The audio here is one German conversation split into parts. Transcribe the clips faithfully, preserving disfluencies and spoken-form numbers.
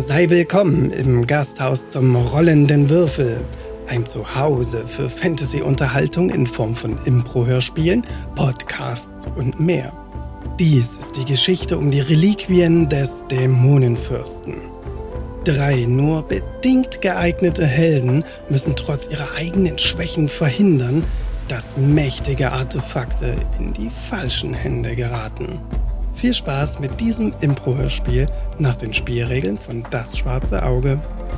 Sei willkommen im Gasthaus zum Rollenden Würfel. Ein Zuhause für Fantasy-Unterhaltung in Form von Impro-Hörspielen, Podcasts und mehr. Dies ist die Geschichte um die Reliquien des Dämonenfürsten. Drei nur bedingt geeignete Helden müssen trotz ihrer eigenen Schwächen verhindern, dass mächtige Artefakte in die falschen Hände geraten. Viel Spaß mit diesem Impro-Hörspiel nach den Spielregeln von Das Schwarze Auge.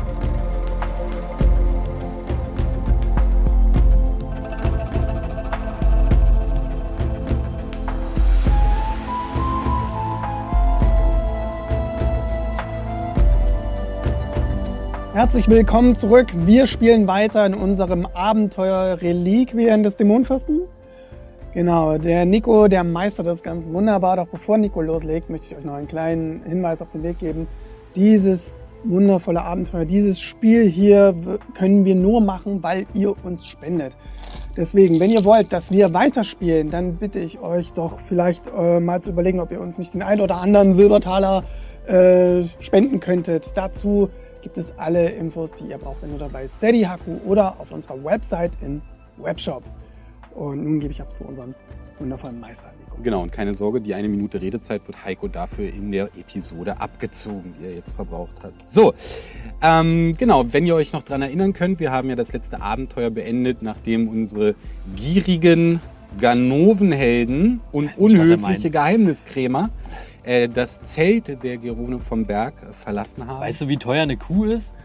Herzlich willkommen zurück. Wir spielen weiter in unserem Abenteuer Reliquien des Dämonenfürsten. Genau, der Nico, der meistert das ganz wunderbar. Doch bevor Nico loslegt, möchte ich euch noch einen kleinen Hinweis auf den Weg geben. Dieses wundervolle Abenteuer, dieses Spiel hier können wir nur machen, weil ihr uns spendet. Deswegen, wenn ihr wollt, dass wir weiterspielen, dann bitte ich euch doch vielleicht äh, mal zu überlegen, ob ihr uns nicht den einen oder anderen Silbertaler äh, spenden könntet. Dazu gibt es alle Infos, die ihr braucht, wenn ihr dabei Steady Haku oder auf unserer Website im Webshop. Und nun gebe ich ab zu unserem wundervollen Meister. Nico. Genau, und keine Sorge, die eine Minute Redezeit wird Heiko dafür in der Episode abgezogen, die er jetzt verbraucht hat. So, ähm, genau, wenn ihr euch noch dran erinnern könnt, wir haben ja das letzte Abenteuer beendet, nachdem unsere gierigen Ganovenhelden und nicht, unhöfliche Geheimniskrämer äh, das Zelt der Gerone vom Berg verlassen haben. Weißt du, wie teuer eine Kuh ist?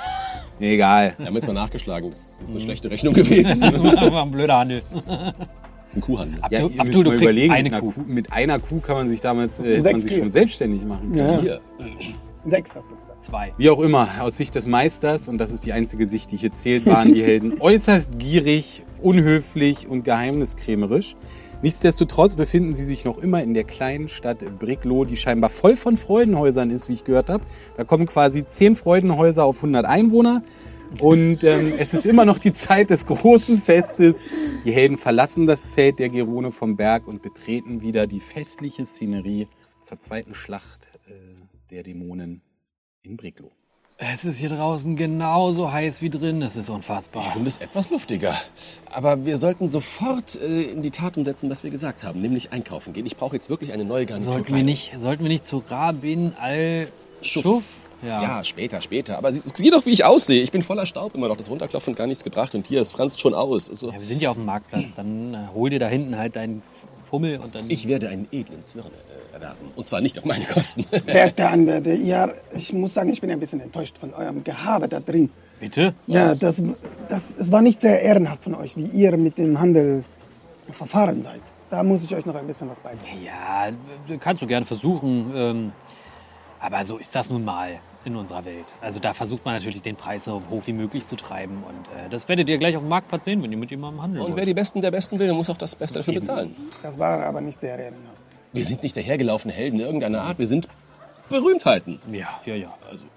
Egal. Wir haben jetzt mal nachgeschlagen, das ist eine schlechte Rechnung gewesen. Das war ein blöder Handel. Das ist ein Kuhhandel. Ja, Abdu, ihr Abdu, müsst du mal kriegst überlegen, eine mit einer, Kuh. Kuh, mit einer Kuh kann man sich damals äh, man sich schon selbstständig machen. Ja. Hier. Sechs hast du gesagt. Zwei. Wie auch immer, aus Sicht des Meisters, und das ist die einzige Sicht, die hier zählt, waren die Helden äußerst gierig, unhöflich und geheimniskrämerisch. Nichtsdestotrotz befinden sie sich noch immer in der kleinen Stadt Briglo, die scheinbar voll von Freudenhäusern ist, wie ich gehört habe. Da kommen quasi zehn Freudenhäuser auf hundert Einwohner. Und ähm, es ist immer noch die Zeit des großen Festes. Die Helden verlassen das Zelt der Gerone vom Berg und betreten wieder die festliche Szenerie zur zweiten Schlacht äh, der Dämonen in Briglo. Es ist hier draußen genauso heiß wie drin. Es ist unfassbar. Ich finde es etwas luftiger. Aber wir sollten sofort äh, in die Tat umsetzen, was wir gesagt haben, nämlich einkaufen gehen. Ich brauche jetzt wirklich eine neue Garnitur. Sollten wir nicht, sollten wir nicht zu Rabin al-Schuff? Ja. ja, später, später. Aber sieh doch, wie ich aussehe. Ich bin voller Staub immer noch. Das Runterklopfen hat gar nichts gebracht. Und hier, es franzt schon aus. Also, ja, wir sind ja auf dem Marktplatz. Dann äh, hol dir da hinten halt deinen Fummel und dann... ich werde einen edlen Zwirn äh, erwerben. Und zwar nicht auf meine Kosten. Werte Anwärter, ihr, ich muss sagen, ich bin ein bisschen enttäuscht von eurem Gehabe da drin. Bitte? Ja, das, das, es war nicht sehr ehrenhaft von euch, wie ihr mit dem Handel verfahren seid. Da muss ich euch noch ein bisschen was beibringen. Ja, kannst du gerne versuchen. Ähm, aber so ist das nun mal in unserer Welt. Also da versucht man natürlich den Preis so hoch wie möglich zu treiben. Und äh, das werdet ihr gleich auf dem Marktplatz sehen, wenn ihr mit jemandem handeln Und wollt. wer die Besten der Besten will, der muss auch das Beste dafür bezahlen. Das war aber nicht sehr ehrenhaft. Wir sind nicht dahergelaufene Helden irgendeiner Art. Wir sind Berühmtheiten. Ja, ja, ja. Also,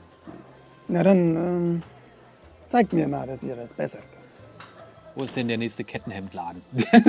Na dann, ähm, zeigt mir mal, dass ihr das besser könnt. Wo ist denn der nächste Kettenhemdladen?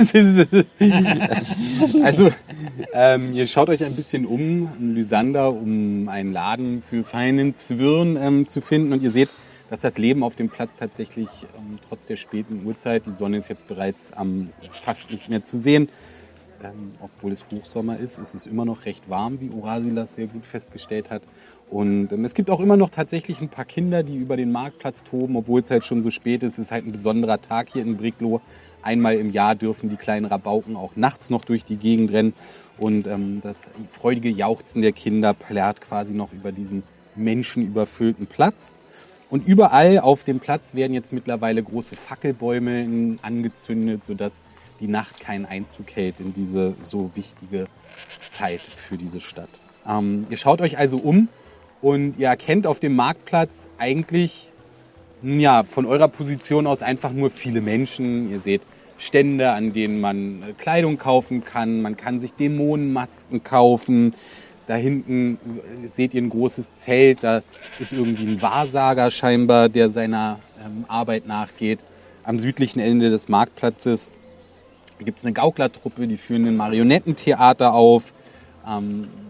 Also, ähm, ihr schaut euch ein bisschen um, in Lysander, um einen Laden für feinen Zwirn ähm, zu finden. Und ihr seht, dass das Leben auf dem Platz tatsächlich, ähm, trotz der späten Uhrzeit, die Sonne ist jetzt bereits ähm, fast nicht mehr zu sehen, ähm, obwohl es Hochsommer ist, ist es immer noch recht warm, wie Urasilas sehr gut festgestellt hat. Und ähm, es gibt auch immer noch tatsächlich ein paar Kinder, die über den Marktplatz toben, obwohl es halt schon so spät ist. Es ist halt ein besonderer Tag hier in Briglo. Einmal im Jahr dürfen die kleinen Rabauken auch nachts noch durch die Gegend rennen. Und ähm, das freudige Jauchzen der Kinder plärrt quasi noch über diesen menschenüberfüllten Platz. Und überall auf dem Platz werden jetzt mittlerweile große Fackelbäume angezündet, sodass die Nacht keinen Einzug hält in diese so wichtige Zeit für diese Stadt. Ähm, ihr schaut euch also um und ihr erkennt auf dem Marktplatz eigentlich, ja, von eurer Position aus einfach nur viele Menschen. Ihr seht Stände, an denen man Kleidung kaufen kann. Man kann sich Dämonenmasken kaufen. Da hinten seht ihr ein großes Zelt. Da ist irgendwie ein Wahrsager scheinbar, der seiner ähm, Arbeit nachgeht. Am südlichen Ende des Marktplatzes gibt es eine Gauklertruppe, die führen ein Marionettentheater auf. Ähm,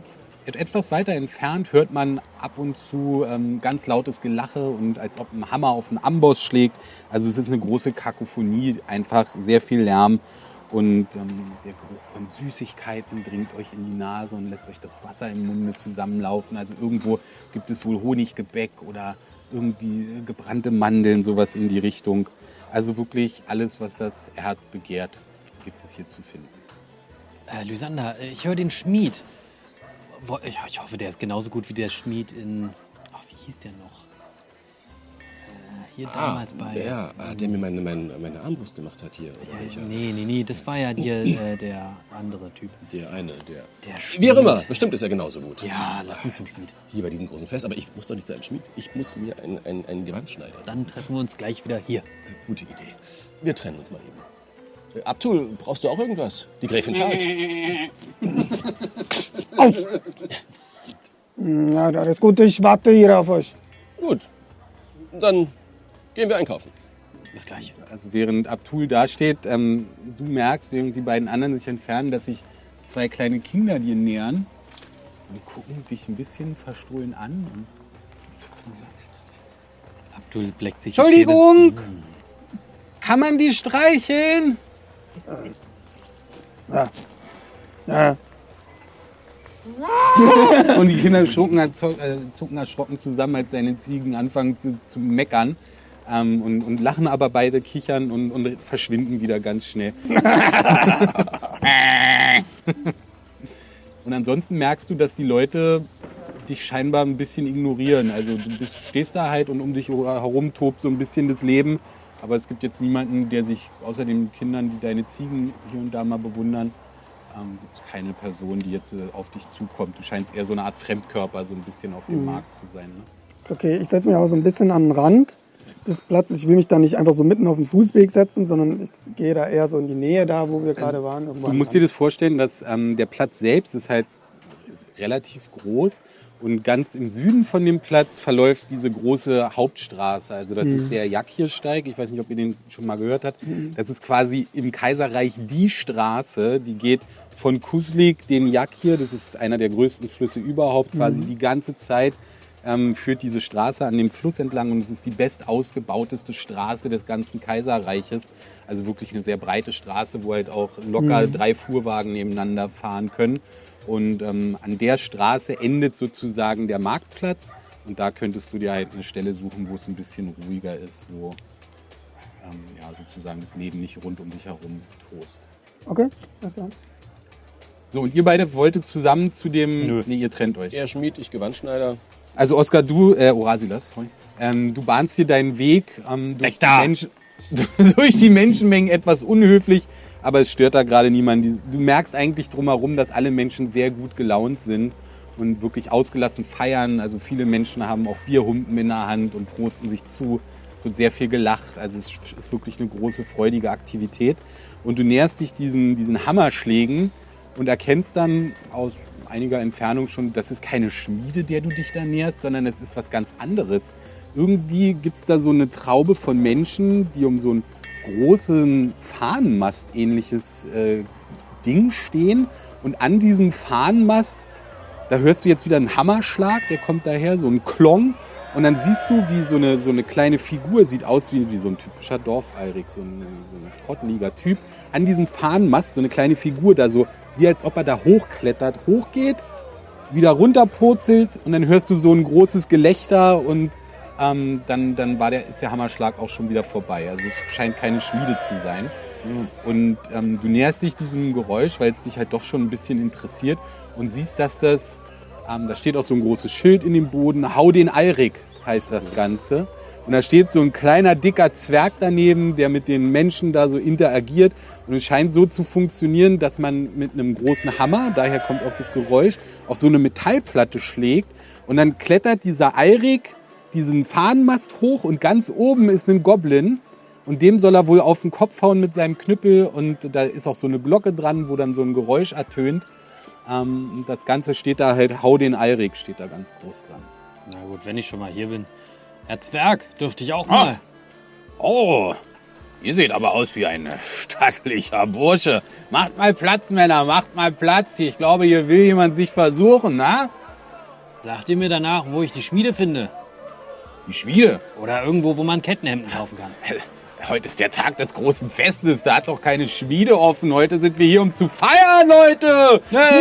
etwas weiter entfernt hört man ab und zu ähm, ganz lautes Gelache und als ob ein Hammer auf einen Amboss schlägt. Also es ist eine große Kakophonie, einfach sehr viel Lärm. Und ähm, der Geruch von Süßigkeiten dringt euch in die Nase und lässt euch das Wasser im Munde zusammenlaufen. Also irgendwo gibt es wohl Honiggebäck oder irgendwie gebrannte Mandeln, sowas in die Richtung. Also wirklich alles, was das Herz begehrt, gibt es hier zu finden. Äh, Lysander, ich höre den Schmied. Wo- Ich, ich hoffe, der ist genauso gut wie der Schmied in... Ach, wie hieß der noch? Äh, hier damals bei... Der, ah, der mir meine, meine, meine Armbrust gemacht hat hier. Oder Ja, welcher? nee, nee, nee, das war ja hier äh, der andere Typ. Der eine, der... Der Schmied. Wie auch immer, bestimmt ist er genauso gut. Ja, lass uns zum Schmied. Hier bei diesem großen Fest, aber ich muss doch nicht zu einem Schmied. Ich muss mir ein, ein, ein Gewand schneiden. Dann treffen wir uns gleich wieder hier. Gute Idee. Wir trennen uns mal eben. Äh, Abtul, brauchst du auch irgendwas? Die Gräfin zahlt. Ja, alles gut, ich warte hier auf euch. Gut, dann gehen wir einkaufen. Bis gleich. Also während Abtul dasteht, ähm, du merkst, während die beiden anderen sich entfernen, dass sich zwei kleine Kinder dir nähern. Und die gucken dich ein bisschen verstohlen an und zupfen die so. Abdul bleckt sich Entschuldigung! Kann man die streicheln? Ja. Ja. Und die Kinder zucken, äh, zucken erschrocken zusammen, als deine Ziegen anfangen zu, zu meckern. Ähm, und, und lachen aber beide, kichern und, und verschwinden wieder ganz schnell. Und ansonsten merkst du, dass die Leute dich scheinbar ein bisschen ignorieren. Also du bist, stehst da halt und um dich herum tobt so ein bisschen das Leben. Aber es gibt jetzt niemanden, der sich außer den Kindern, die deine Ziegen hier und da mal bewundern, ähm, gibt es keine Person, die jetzt äh, auf dich zukommt. Du scheinst eher so eine Art Fremdkörper so ein bisschen auf dem Mhm. Markt zu sein. Ne? Okay, ich setze mich aber so ein bisschen an den Rand des Platzes. Ich will mich da nicht einfach so mitten auf den Fußweg setzen, sondern ich gehe da eher so in die Nähe da, wo wir gerade waren. irgendwo Du am musst dir Rand. das vorstellen, dass ähm, der Platz selbst ist halt ist relativ groß und ganz im Süden von dem Platz verläuft diese große Hauptstraße. Also das ist der Jakirsteig. Ich weiß nicht, ob ihr den schon mal gehört habt. Das ist quasi im Kaiserreich die Straße, die geht von Kuslik, den Jakir, das ist einer der größten Flüsse überhaupt, quasi die ganze Zeit ähm, führt diese Straße an dem Fluss entlang und es ist die best ausgebauteste Straße des ganzen Kaiserreiches. Also wirklich eine sehr breite Straße, wo halt auch locker drei Fuhrwagen nebeneinander fahren können. Und ähm, an der Straße endet sozusagen der Marktplatz. Und da könntest du dir halt eine Stelle suchen, wo es ein bisschen ruhiger ist, wo ähm, ja, sozusagen das Leben nicht rund um dich herum tost. Okay, alles klar. So, und ihr beide wolltet zusammen zu dem... Nö. Nee, ihr trennt euch. Er Schmied, ich Gewandschneider. Also Oskar, du, äh, Orasilas, sorry. Ähm, du bahnst dir deinen Weg ähm, durch, Weg da! die Menschen, durch die Menschenmengen etwas unhöflich, aber es stört da gerade niemanden. Du merkst eigentlich drumherum, dass alle Menschen sehr gut gelaunt sind und wirklich ausgelassen feiern. Also viele Menschen haben auch Bierhumpen in der Hand und prosten sich zu. Es wird sehr viel gelacht, also es ist wirklich eine große, freudige Aktivität. Und du näherst dich diesen, diesen Hammerschlägen und erkennst dann aus einiger Entfernung schon, das ist keine Schmiede, der du dich da näherst, sondern es ist was ganz anderes. Irgendwie gibt es da so eine Traube von Menschen, die um so einen großen Fahnenmast-ähnliches äh, Ding stehen. Und an diesem Fahnenmast, da hörst du jetzt wieder einen Hammerschlag, der kommt daher, so ein Klong. Und dann siehst du, wie so eine, so eine kleine Figur, sieht aus wie, wie so ein typischer Dorfalrik, so ein, so ein trotteliger Typ. An diesem Fahnenmast, so eine kleine Figur da so, wie als ob er da hochklettert, hochgeht, wieder runterpurzelt und dann hörst du so ein großes Gelächter und ähm, dann, dann war der, ist der Hammerschlag auch schon wieder vorbei. Also es scheint keine Schmiede zu sein. Und ähm, du näherst dich diesem Geräusch, weil es dich halt doch schon ein bisschen interessiert und siehst, dass das, ähm, da steht auch so ein großes Schild in dem Boden, hau den Eirik heißt das Ganze. Und da steht so ein kleiner, dicker Zwerg daneben, der mit den Menschen da so interagiert. Und es scheint so zu funktionieren, dass man mit einem großen Hammer, daher kommt auch das Geräusch, auf so eine Metallplatte schlägt. Und dann klettert dieser Eirik diesen Fahnenmast hoch und ganz oben ist ein Goblin. Und dem soll er wohl auf den Kopf hauen mit seinem Knüppel. Und da ist auch so eine Glocke dran, wo dann so ein Geräusch ertönt. Ähm, das Ganze steht da halt, hau den Eirik, steht da ganz groß dran. Na gut, wenn ich schon mal hier bin. Herr Zwerg, dürfte ich auch mal. Oh, Ihr seht aber aus wie ein stattlicher Bursche. Macht mal Platz, Männer, macht mal Platz. Ich glaube, hier will jemand sich versuchen, na? Sagt ihr mir danach, wo ich die Schmiede finde? Die Schmiede? Oder irgendwo, wo man Kettenhemden kaufen kann. Heute ist der Tag des großen Festes. Da hat doch keine Schmiede offen. Heute sind wir hier, um zu feiern, Leute. Hey!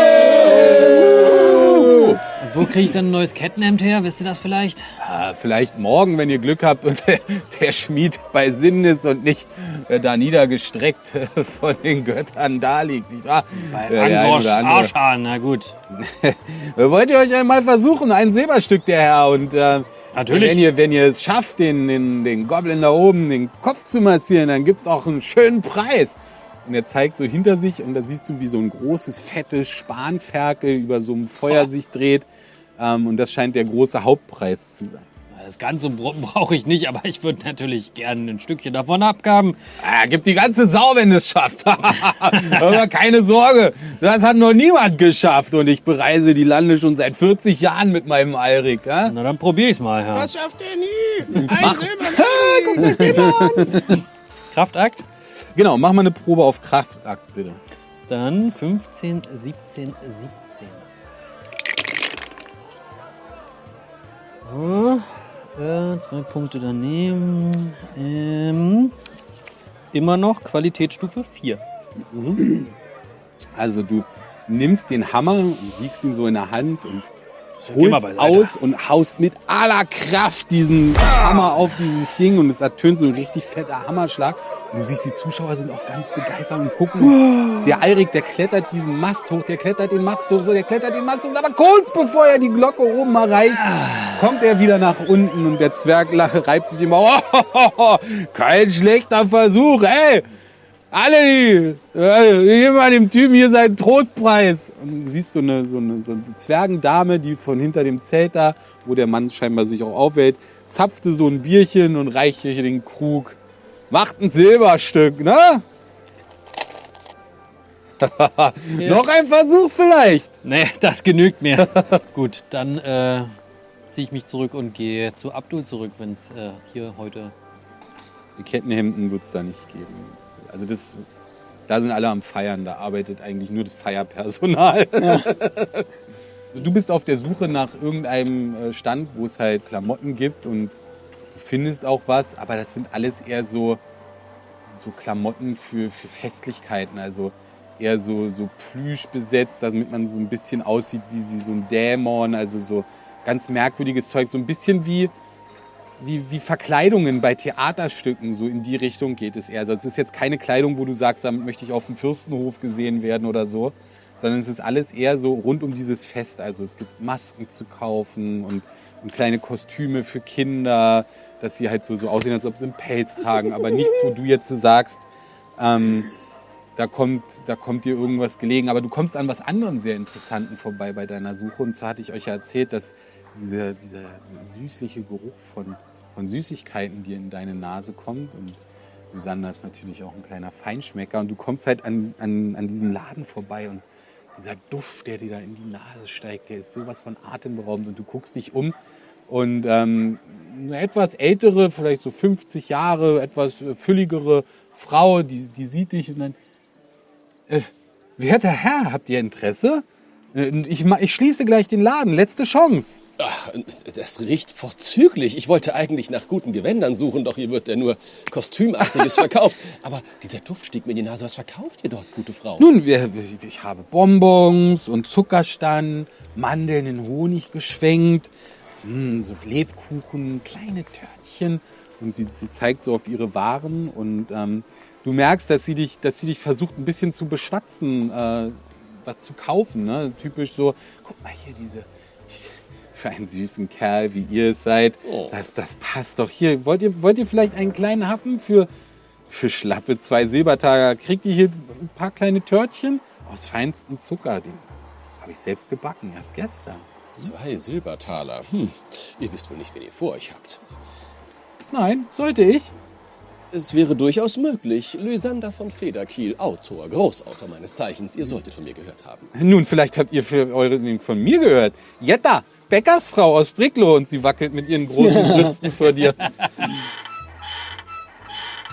Yeah! Und wo kriege ich dann ein neues Kettenhemd her? Wisst ihr das vielleicht? Ja, vielleicht morgen, wenn ihr Glück habt und der, der Schmied bei Sinnen ist und nicht äh, da niedergestreckt äh, von den Göttern da liegt, nicht wahr? Bei Ja, der ein Angorsch oder andere. Arschhahn, na gut. Wollt ihr euch einmal versuchen? Ein Silberstück, der Herr. Und äh, Natürlich. wenn ihr, wenn ihr es schafft, den, den, den Goblin da oben den Kopf zu massieren, dann gibt's auch einen schönen Preis. Und er zeigt so hinter sich und da siehst du, wie so ein großes, fettes Spanferkel über so einem Feuer Oh. sich dreht. Ähm, und das scheint der große Hauptpreis zu sein. Das Ganze brauche ich nicht, aber ich würde natürlich gerne ein Stückchen davon abgaben. Ah, gib die ganze Sau, wenn du es schaffst. Aber keine Sorge, das hat noch niemand geschafft. Und ich bereise die Lande schon seit vierzig Jahren mit meinem Alrik. Ja? Na, dann probiere ich's mal, Herr. Das schafft er nie. Ein Mach. Silber. Kraftakt? Genau, mach mal eine Probe auf Kraftakt, bitte. Dann fünfzehn, siebzehn, siebzehn. Oh, äh, zwei Punkte daneben. Ähm, immer noch Qualitätsstufe vier. Also du nimmst den Hammer und wiegst ihn so in der Hand und Geh mal holst beiseite. aus und haust mit aller Kraft diesen Hammer auf dieses Ding und es ertönt so ein richtig fetter Hammerschlag. Und du siehst, die Zuschauer sind auch ganz begeistert und gucken. Der Alrik, der klettert diesen Mast hoch, der klettert den Mast hoch, der klettert den Mast hoch. Aber kurz bevor er die Glocke oben erreicht, kommt er wieder nach unten und der Zwerglache reibt sich immer. Oh, kein schlechter Versuch, ey! Alle die, äh, gib mal dem Typen hier seinen Trostpreis. Und du siehst so eine, so eine, so eine Zwergendame, die von hinter dem Zelt da, wo der Mann scheinbar sich auch aufhält, zapfte so ein Bierchen und reichte dir den Krug. Macht ein Silberstück, ne? Ja. Noch ein Versuch vielleicht. Nee, das genügt mir. Gut, dann äh, ziehe ich mich zurück und gehe zu Abdul zurück, wenn es äh, hier heute... Die Kettenhemden wird es da nicht geben. Also das, da sind alle am Feiern, da arbeitet eigentlich nur das Feierpersonal. Ja. Also du bist auf der Suche nach irgendeinem Stand, wo es halt Klamotten gibt und du findest auch was, aber das sind alles eher so, so Klamotten für, für Festlichkeiten, also eher so, so Plüsch besetzt, damit man so ein bisschen aussieht wie, wie so ein Dämon, also so ganz merkwürdiges Zeug, so ein bisschen wie Wie, wie Verkleidungen bei Theaterstücken, so in die Richtung geht es eher. Also es ist jetzt keine Kleidung, wo du sagst, damit möchte ich auf dem Fürstenhof gesehen werden oder so, sondern es ist alles eher so rund um dieses Fest. Also es gibt Masken zu kaufen und, und kleine Kostüme für Kinder, dass sie halt so, so aussehen, als ob sie einen Pelz tragen, aber nichts, wo du jetzt so sagst, ähm, da kommt, da kommt dir irgendwas gelegen. Aber du kommst an was anderem sehr Interessanten vorbei bei deiner Suche. Und zwar hatte ich euch ja erzählt, dass dieser, dieser süßliche Geruch von, von Süßigkeiten dir in deine Nase kommt. Und Lysander ist natürlich auch ein kleiner Feinschmecker. Und du kommst halt an, an, an diesem Laden vorbei und dieser Duft, der dir da in die Nase steigt, der ist sowas von atemberaubend. Und du guckst dich um und ähm, eine etwas ältere, vielleicht so fünfzig Jahre, etwas fülligere Frau, die, die sieht dich und dann... Äh, werter Herr, habt ihr Interesse? Ich, ich schließe gleich den Laden. Letzte Chance. Ach, das riecht vorzüglich. Ich wollte eigentlich nach guten Gewändern suchen, doch hier wird ja nur Kostümartiges verkauft. Aber dieser Duft stieg mir in die Nase. Was verkauft ihr dort, gute Frau? Nun, wir, ich habe Bonbons und Zuckerstangen, Mandeln in Honig geschwenkt, so Lebkuchen, kleine Törtchen. Und sie, sie zeigt so auf ihre Waren. Und ähm, du merkst, dass sie dich, dass sie dich versucht, ein bisschen zu beschwatzen, äh, was zu kaufen, ne? Typisch so, guck mal hier, diese, diese für einen süßen Kerl, wie ihr es seid, oh. das, das passt doch hier. Wollt ihr, wollt ihr vielleicht einen kleinen Happen für, für schlappe zwei Silbertaler? Kriegt ihr hier ein paar kleine Törtchen aus feinstem Zucker? Den habe ich selbst gebacken, erst gestern. Zwei Silbertaler. Hm. Ihr wisst wohl nicht, wen ihr vor euch habt. Nein, sollte ich? Es wäre durchaus möglich. Lysander von Federkiel, Autor, Großautor meines Zeichens. Ihr solltet von mir gehört haben. Nun, vielleicht habt ihr für eure, von mir gehört. Jetta, Bäckersfrau aus Bricklow. Und sie wackelt mit ihren großen Brüsten vor dir.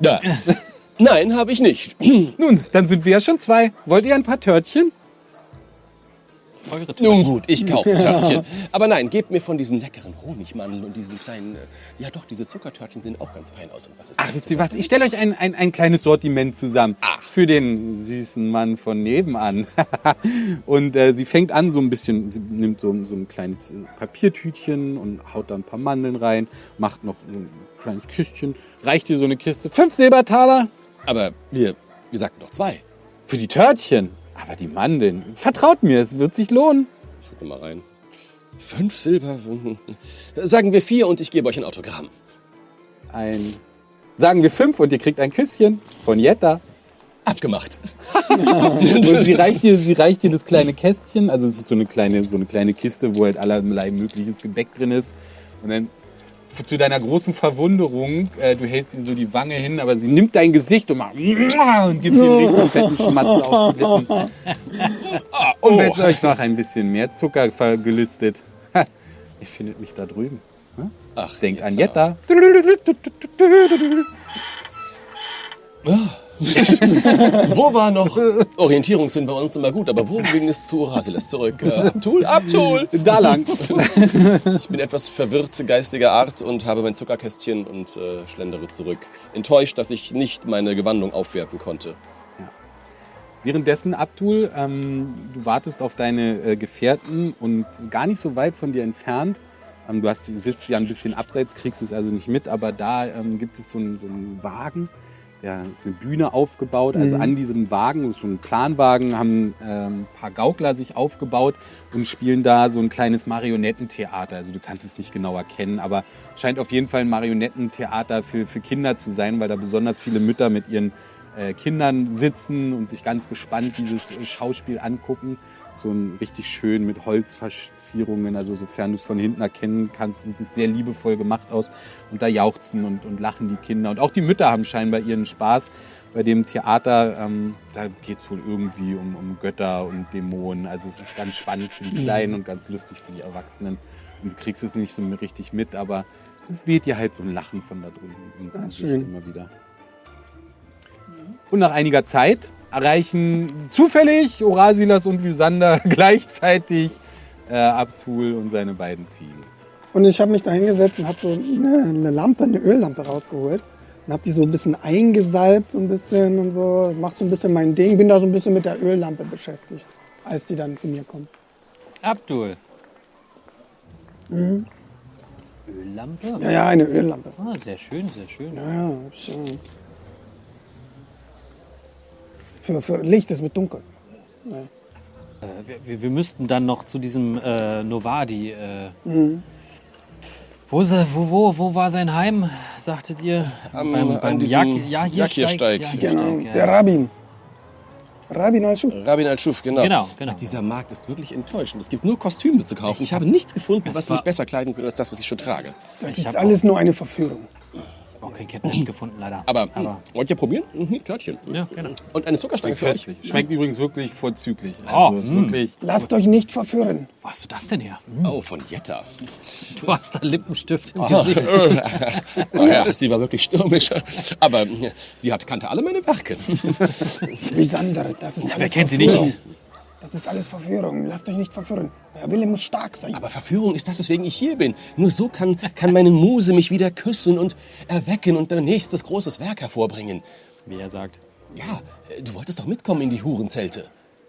Ja. Nein, habe ich nicht. Nun, dann sind wir ja schon zwei. Wollt ihr ein paar Törtchen? Eure Törtchen. Nun gut, ich kaufe Törtchen. Aber nein, gebt mir von diesen leckeren Honigmandeln und diesen kleinen... Äh, ja doch, diese Zuckertörtchen sehen auch ganz fein aus. Und was ist Ach, das? wisst ihr was? Ich stelle euch ein, ein, ein kleines Sortiment zusammen. Ach. Für den süßen Mann von nebenan. Und äh, sie fängt an, so ein bisschen, sie nimmt so, so ein kleines äh, Papiertütchen und haut da ein paar Mandeln rein, macht noch so ein kleines Küstchen, reicht ihr so eine Kiste. Fünf Silbertaler Aber wir, wir sagten doch zwei. für die Törtchen. Aber die Mandeln, vertraut mir, es wird sich lohnen. Ich gucke mal rein. Fünf Silber. Sagen wir vier und ich gebe euch ein Autogramm. Ein, sagen wir fünf und ihr kriegt ein Küsschen von Jetta. Abgemacht. Und sie reicht dir, sie reicht dir das kleine Kästchen, also es ist so eine kleine, so eine kleine Kiste, wo halt allerlei mögliches Gebäck drin ist. Und dann zu deiner großen Verwunderung, äh, du hältst ihr so die Wange hin, aber sie nimmt dein Gesicht und macht und gibt dir einen richtig fetten Schmatzer auf die Lippen. Und wenn es euch noch ein bisschen mehr Zucker vergelüstet, ha, ihr findet mich da drüben. Hm? Ach, Denkt an Jetta. Jetta. Wo war noch? Orientierung sind bei uns immer gut, aber wo ging es zu Rasilas zurück? Äh, Abtul, Abtul! Da lang. Ich bin etwas verwirrt geistiger Art und habe mein Zuckerkästchen und äh, schlendere zurück. Enttäuscht, dass ich nicht meine Gewandung aufwerten konnte. Währenddessen, Abdul, ähm, du wartest auf deine äh, Gefährten und gar nicht so weit von dir entfernt. Ähm, du hast, sitzt ja ein bisschen abseits, kriegst es also nicht mit, aber da ähm, gibt es so einen, so einen Wagen. Da ist eine Bühne aufgebaut, also Mhm. an diesem Wagen, das ist so ein Planwagen, haben ähm, ein paar Gaukler sich aufgebaut und spielen da so ein kleines Marionettentheater. Also du kannst es nicht genau erkennen, aber scheint auf jeden Fall ein Marionettentheater für, für Kinder zu sein, weil da besonders viele Mütter mit ihren äh, Kindern sitzen und sich ganz gespannt dieses äh, Schauspiel angucken. So ein richtig schön mit Holzverzierungen, also sofern du es von hinten erkennen kannst, sieht es sehr liebevoll gemacht aus. Und da jauchzen und, und lachen die Kinder. Und auch die Mütter haben scheinbar ihren Spaß bei dem Theater. Ähm, da geht es wohl irgendwie um, um Götter und Dämonen. Also es ist ganz spannend für die Kleinen und ganz lustig für die Erwachsenen. Und du kriegst es nicht so richtig mit, aber es weht dir halt so ein Lachen von da drüben ins Ah, Gesicht schön. immer wieder. Und nach einiger Zeit erreichen zufällig Orasilas und Lysander gleichzeitig äh, Abtul und seine beiden Ziegen. Und ich habe mich da hingesetzt und habe so eine, eine Lampe, eine Öllampe rausgeholt. Und habe die so ein bisschen eingesalbt, so ein bisschen und so. Mach so ein bisschen mein Ding. Bin da so ein bisschen mit der Öllampe beschäftigt, als die dann zu mir kommen. Abdul. Mhm. Öllampe? Ja, ja, eine Öllampe. Ah, sehr schön, sehr schön. Ja, ja. hab ich, äh, Für, für Licht, es wird dunkel. Äh, wir- wir, wir müssten dann noch zu diesem äh, Novadi. Äh, Mhm. wo, ist er, wo, wo, wo war sein Heim, sagtet ihr? Am- beim an beim diesem Jak ja, hier Jakirsteig. Steig. Genau, ja. der Rabbin. Rabbin al-Schuf. Rabin al-Schuf, genau. Genau, genau. Dieser Markt ist wirklich enttäuschend. Es gibt nur Kostüme zu kaufen. Ich habe nichts gefunden, Das was war- mich besser kleiden könnte als das, was ich schon trage. Das Ich ist hab alles nur eine Verführung. Auch kein Catnip gefunden, leider. Aber, Aber wollt ihr probieren? Mhm, Törtchen. ja, genau. Und eine Zuckerstange für euch. Köstlich. Schmeckt übrigens wirklich vorzüglich. Also Oh, ist mm. wirklich Lasst euch nicht verführen. Wo hast du das denn her? Hm, Oh, von Jetta. Du hast da Lippenstift im Ah. Gesicht. Oh ja, sie war wirklich stürmisch. Aber äh, sie hat, kannte alle meine Werke. Lysander, das ist alles Wer kennt sie Verführung. nicht? Das ist alles Verführung. Lasst euch nicht verführen. Der Wille muss stark sein. Aber Verführung ist das, weswegen ich hier bin. Nur so kann, kann meine Muse mich wieder küssen und erwecken und ein nächstes großes Werk hervorbringen. Wie er sagt. Ja, äh, du wolltest doch mitkommen in die Hurenzelte.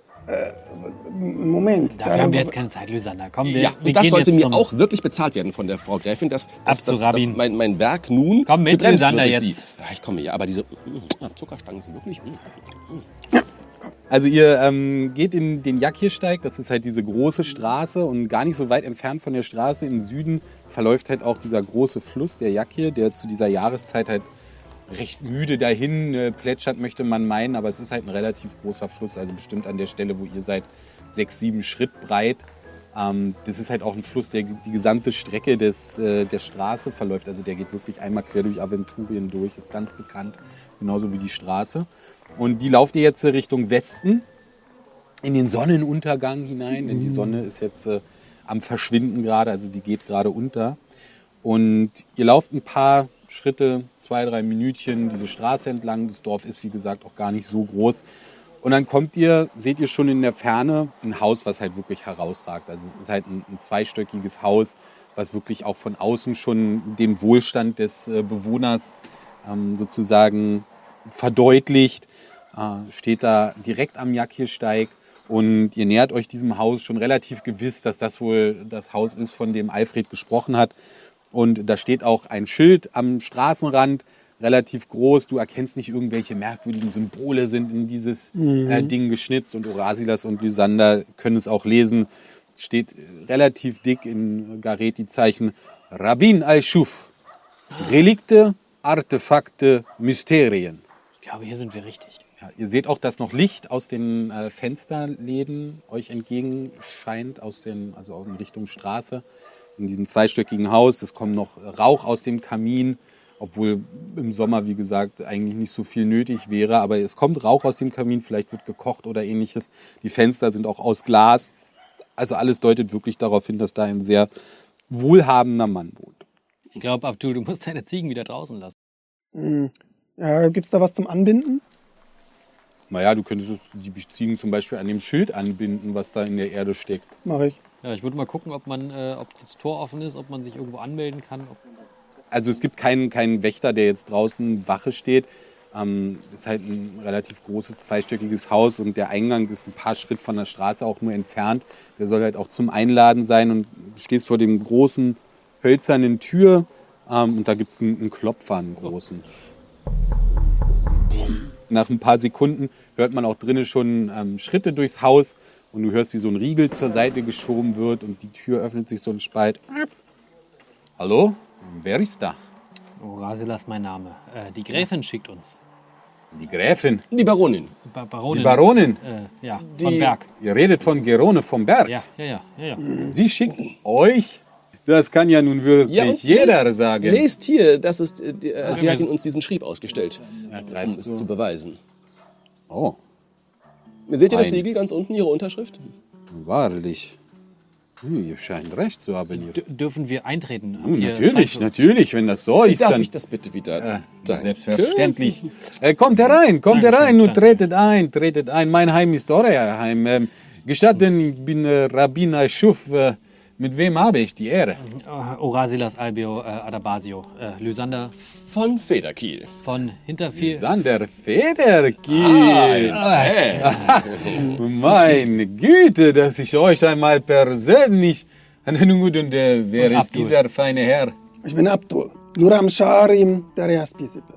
Moment. Dafür haben wir jetzt keine Zeit, Lysander. Komm, wir, Ja, wir und das gehen sollte jetzt mir zum... auch wirklich bezahlt werden von der Frau Gräfin, dass, dass, Ab zu dass, dass Rabin. mein, mein Werk nun Komm mit, gebremst Lysander, wird durch jetzt. sie. Ja, ich komme, ja, aber diese mm, Zuckerstangen sind wirklich... Mm. Also ihr ähm, geht in den Jakirsteig, das ist halt diese große Straße und gar nicht so weit entfernt von der Straße im Süden verläuft halt auch dieser große Fluss, der Jakir, der zu dieser Jahreszeit halt recht müde dahin äh, plätschert, möchte man meinen, aber es ist halt ein relativ großer Fluss, also bestimmt an der Stelle, wo ihr seid, sechs, sieben Schritt breit. Ähm, das ist halt auch ein Fluss, der die gesamte Strecke des, äh, der Straße verläuft, also der geht wirklich einmal quer durch Aventurien durch, ist ganz bekannt, genauso wie die Straße. Und die lauft ihr jetzt Richtung Westen, in den Sonnenuntergang hinein, denn die Sonne ist jetzt äh, am Verschwinden gerade, also die geht gerade unter. Und ihr lauft ein paar Schritte, zwei, drei Minütchen, diese Straße entlang. Das Dorf ist, wie gesagt, auch gar nicht so groß. Und dann kommt ihr, seht ihr schon in der Ferne ein Haus, was halt wirklich herausragt. Also es ist halt ein, ein zweistöckiges Haus, was wirklich auch von außen schon den Wohlstand des äh, Bewohners ähm, sozusagen verdeutlicht. Äh, steht da direkt am Jakirsteig und ihr nähert euch diesem Haus schon relativ gewiss, dass das wohl das Haus ist, von dem Alfred gesprochen hat. Und da steht auch ein Schild am Straßenrand, relativ groß. Du erkennst nicht, irgendwelche merkwürdigen Symbole sind in dieses mhm. äh, Ding geschnitzt. Und Orasilas und Lysander können es auch lesen. Steht relativ dick in Gareti-Zeichen. Rabbin al-Shuf. Relikte, Artefakte, Mysterien. Ich glaube, hier sind wir richtig. Ja, ihr seht auch, dass noch Licht aus den äh, Fensterläden euch entgegenscheint, aus den, also in Richtung Straße. In diesem zweistöckigen Haus. Es kommt noch Rauch aus dem Kamin. Obwohl im Sommer, wie gesagt, eigentlich nicht so viel nötig wäre. Aber es kommt Rauch aus dem Kamin, vielleicht wird gekocht oder ähnliches. Die Fenster sind auch aus Glas. Also alles deutet wirklich darauf hin, dass da ein sehr wohlhabender Mann wohnt. Ich glaube, Abdul, du musst deine Ziegen wieder draußen lassen. Mhm. Ja, gibt's da was zum Anbinden? Naja, du könntest die Ziegen zum Beispiel an dem Schild anbinden, was da in der Erde steckt. Mach ich. Ja, ich würde mal gucken, ob man, äh, ob das Tor offen ist, ob man sich irgendwo anmelden kann. Ob Also es gibt keinen, keinen Wächter, der jetzt draußen Wache steht. Ähm, ist halt ein relativ großes, zweistöckiges Haus und der Eingang ist ein paar Schritt von der Straße auch nur entfernt. Der soll halt auch zum Einladen sein und du stehst vor dem großen, hölzernen Tür ähm, und da gibt es einen, einen Klopfer, einen großen. Nach ein paar Sekunden hört man auch drinnen schon ähm, Schritte durchs Haus und du hörst, wie so ein Riegel zur Seite geschoben wird und die Tür öffnet sich so ein Spalt. Hallo? Wer ist da? Orasilas mein Name. Äh, die Gräfin schickt uns. Die Gräfin? Die Baronin. Ba Baronin. Die Baronin? Äh, ja, Die- von Berg. Ihr redet von Gerone vom Berg. Ja, ja, ja, ja, ja. Sie schicken euch? Das kann ja nun wirklich Ja, und jeder sagen. Lest hier, das ist, äh, die, äh, sie wir- hat ihn uns diesen Schrieb ausgestellt, um es zu beweisen. Oh, Seht ihr das Ein- Siegel ganz unten, ihre Unterschrift? wahrlich. Hm, ihr scheint recht zu haben. Ihr. D dürfen wir eintreten? Habt Nun, ihr natürlich, Zeit? natürlich, wenn das so ist, Darf dann... ich das bitte wieder? Äh, Danke. selbstverständlich. Äh, kommt herein, kommt Dankeschön, herein, nun danke. tretet ein, tretet ein. Mein Heim ist euer Heim. Ähm, gestatten, ich bin äh, Rabbin Aschuf. Äh, mit wem habe ich die Ehre? Äh, Orasilas Albio äh, Adabasio. Äh, Lysander Von Federkiel. von Hinterviel. Sander Federkiel. Ah, Meine Güte, dass ich euch einmal persönlich... Nun gut, und äh, wer Und ist Abdul. dieser feine Herr? Ich bin Abdul. Nuram Sharim der Jaspisippe.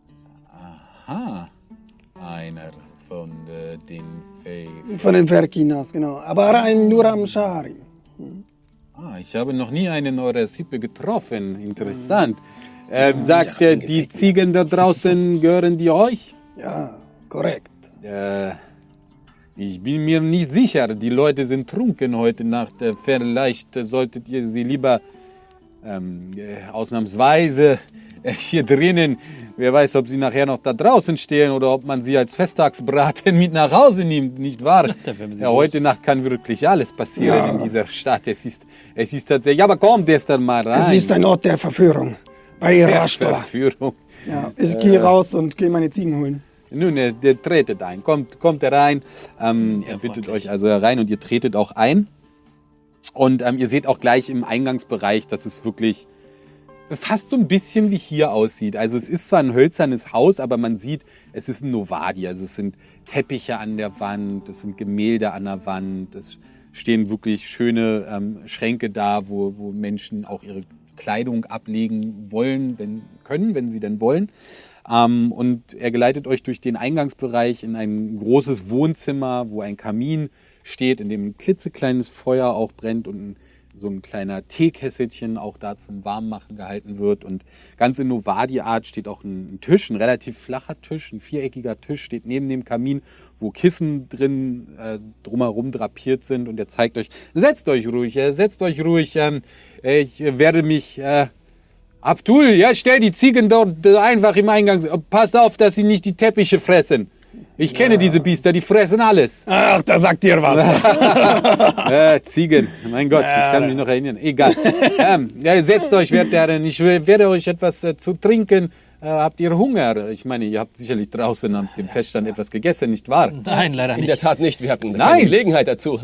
Ah, einer von äh, den Fe... Von den Verkinas, genau. Aber ein Nuram Sharim. Ah, ich habe noch nie einen eurer Sippe getroffen. Interessant. Ähm, sagt äh, die Ziegen da draußen, gehören die euch? Ja, korrekt. Äh, ich bin mir nicht sicher. Die Leute sind trunken heute Nacht. Äh, vielleicht äh, solltet ihr sie lieber ähm, äh, ausnahmsweise äh, hier drinnen, wer weiß, ob sie nachher noch da draußen stehen oder ob man sie als Festtagsbraten mit nach Hause nimmt, nicht wahr? Da werden wir sie Ja, los. heute Nacht kann wirklich alles passieren Ja. in dieser Stadt. Es ist, es ist tatsächlich, ja, aber kommt erst einmal rein. Es ist ein Ort der Verführung. Bei Der Irashtola. Verführung. Ja, ich gehe raus und gehe meine Ziegen holen. Nun, äh, der tretet ein. Kommt, kommt herein. Ähm, er bittet euch also herein und ihr tretet auch ein. Und ähm, ihr seht auch gleich im Eingangsbereich, dass es wirklich fast so ein bisschen wie hier aussieht. Also es ist zwar ein hölzernes Haus, aber man sieht, es ist ein Novadi. Also es sind Teppiche an der Wand, es sind Gemälde an der Wand, es stehen wirklich schöne ähm, Schränke da, wo, wo Menschen auch ihre Kleidung ablegen wollen, wenn können, wenn sie denn wollen. Ähm, und er geleitet euch durch den Eingangsbereich in ein großes Wohnzimmer, wo ein Kamin steht, in dem ein klitzekleines Feuer auch brennt und so ein kleiner Teekesselchen auch da zum Warmmachen gehalten wird. Und ganz in Novadi-Art steht auch ein Tisch, ein relativ flacher Tisch, ein viereckiger Tisch steht neben dem Kamin, wo Kissen drin äh, drumherum drapiert sind. Und er zeigt euch, setzt euch ruhig, äh, setzt euch ruhig. Ähm, ich werde mich... Äh, Abdul, ja, stell die Ziegen dort einfach im Eingang. Passt auf, dass sie nicht die Teppiche fressen. Ich kenne diese Biester, die fressen alles. Ach, da sagt ihr was. Äh, Ziegen, mein Gott, ich kann mich noch erinnern. Egal. Ähm, ja, setzt euch, werdet Herren, ich werde euch etwas äh, zu trinken. Äh, habt ihr Hunger? Ich meine, ihr habt sicherlich draußen auf dem Feststand etwas gegessen, nicht wahr? Nein, leider In nicht. der Tat nicht, wir hatten Nein. keine Gelegenheit dazu.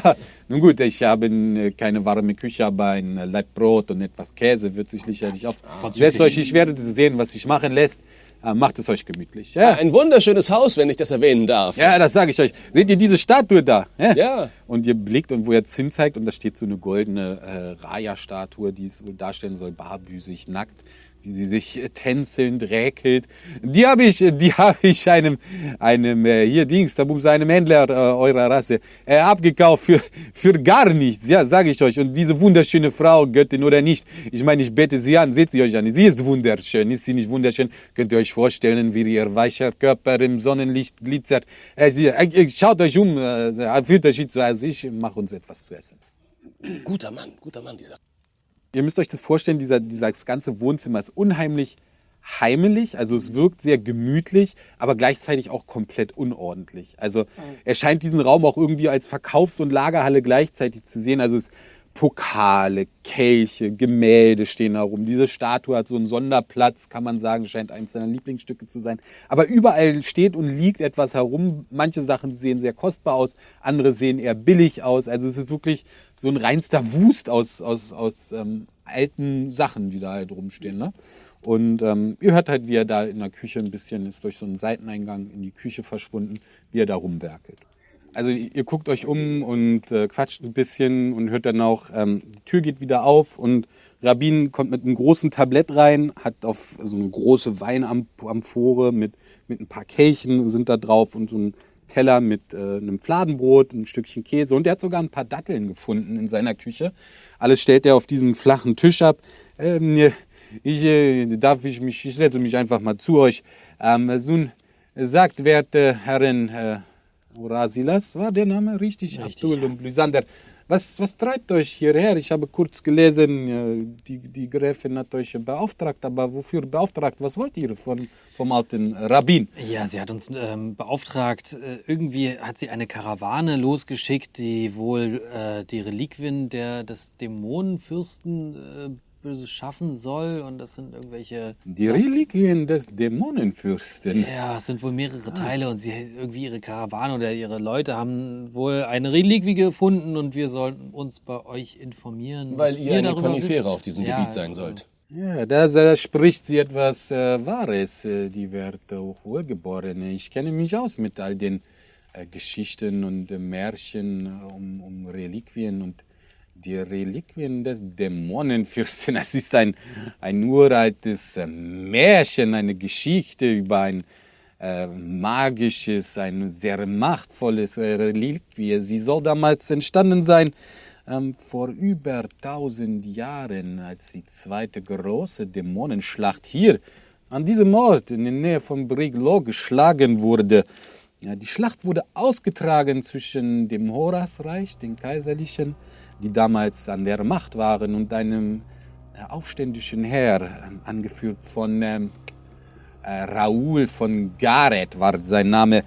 Nun gut, ich habe äh, keine warme Küche, aber ein äh, Laib Brot und etwas Käse wird sich sicherlich auf. Setzt euch, ich werde sehen, was sich machen lässt. Äh, macht es euch gemütlich. Ja, Ein wunderschönes Haus, wenn ich das erwähnen darf. ja das sage ich euch. Seht ihr diese Statue da? Ja. Ja. Und ihr blickt und wo ihr jetzt hin zeigt und da steht so eine goldene äh, Raya-Statue, die es wohl darstellen soll, barbüßig, nackt, wie sie sich äh, tänzelnd räkelt. Die habe ich, die habe ich einem, einem äh, hier Dings, da muss einem Händler äh, eurer Rasse äh, abgekauft für für gar nichts. Ja, sage ich euch. Und diese wunderschöne Frau, Göttin oder nicht, ich meine, ich bete sie an, seht sie euch an. Sie ist wunderschön, ist sie nicht wunderschön? Könnt ihr euch vorstellen, wie ihr weicher Körper im Sonnenlicht glitzert? Äh, sie, äh, schaut euch um, äh, fühlt euch wie zu Hause. Ich mache uns etwas zu essen. Guter Mann, guter Mann, dieser. Ihr müsst euch das vorstellen, dieser, dieses ganze Wohnzimmer ist unheimlich heimelig, also es wirkt sehr gemütlich, aber gleichzeitig auch komplett unordentlich. Also er scheint diesen Raum auch irgendwie als Verkaufs- und Lagerhalle gleichzeitig zu sehen. Also es Pokale, Kelche, Gemälde stehen da rum. Diese Statue hat so einen Sonderplatz, kann man sagen, scheint eines seiner Lieblingsstücke zu sein. Aber überall steht und liegt etwas herum. Manche Sachen sehen sehr kostbar aus, andere sehen eher billig aus. Also es ist wirklich so ein reinster Wust aus, aus, aus ähm, alten Sachen, die da halt rumstehen. Ne? Und ähm, ihr hört halt, wie er da in der Küche ein bisschen, ist durch so einen Seiteneingang in die Küche verschwunden, wie er da rumwerkelt. Also ihr guckt euch um und äh, quatscht ein bisschen und hört dann auch, ähm, die Tür geht wieder auf und Rabin kommt mit einem großen Tablett rein, hat auf so eine große Weinamphore mit, mit ein paar Kelchen sind da drauf und so ein Teller mit äh, einem Fladenbrot, ein Stückchen Käse und er hat sogar ein paar Datteln gefunden in seiner Küche. Alles stellt er auf diesem flachen Tisch ab. Ähm, ich, äh, darf ich mich, ich setze mich einfach mal zu euch. Ähm, nun, sagt, werte Herren, äh, Urasilas war der Name, richtig? Richtig, Abdul ja. und Lysander. Was, was treibt euch hierher? Ich habe kurz gelesen, die, die Gräfin hat euch beauftragt, aber wofür beauftragt? Was wollt ihr von, vom alten Rabbin? Ja, sie hat uns ähm, beauftragt. Äh, irgendwie hat sie eine Karawane losgeschickt, die wohl äh, die Reliquien der, des Dämonenfürsten äh, beschaffen soll. Und das sind irgendwelche... Die Reliquien des Dämonenfürsten. Ja, es sind wohl mehrere Teile und sie irgendwie ihre Karawane oder ihre Leute haben wohl eine Reliquie gefunden und wir sollten uns bei euch informieren. Weil was ihr eine darüber Konifere wisst. auf diesem Ja, Gebiet sein sollt. Ja, da, da spricht sie etwas äh, Wahres, äh, die werte Hochwohlgeborene. Ich kenne mich aus mit all den äh, Geschichten und äh, Märchen äh, um, um Reliquien und die Reliquien des Dämonenfürsten. Das ist ein, ein uraltes äh, Märchen, eine Geschichte über ein äh, magisches, ein sehr machtvolles äh, Reliquie. Sie soll damals entstanden sein, ähm, vor über tausend Jahren, als die zweite große Dämonenschlacht hier an diesem Ort in der Nähe von Briglo geschlagen wurde. Ja, die Schlacht wurde ausgetragen zwischen dem Horasreich, den kaiserlichen, die damals an der Macht waren, und einem äh, aufständischen Heer, äh, angeführt von ähm, äh, Raoul von Gareth war sein Name.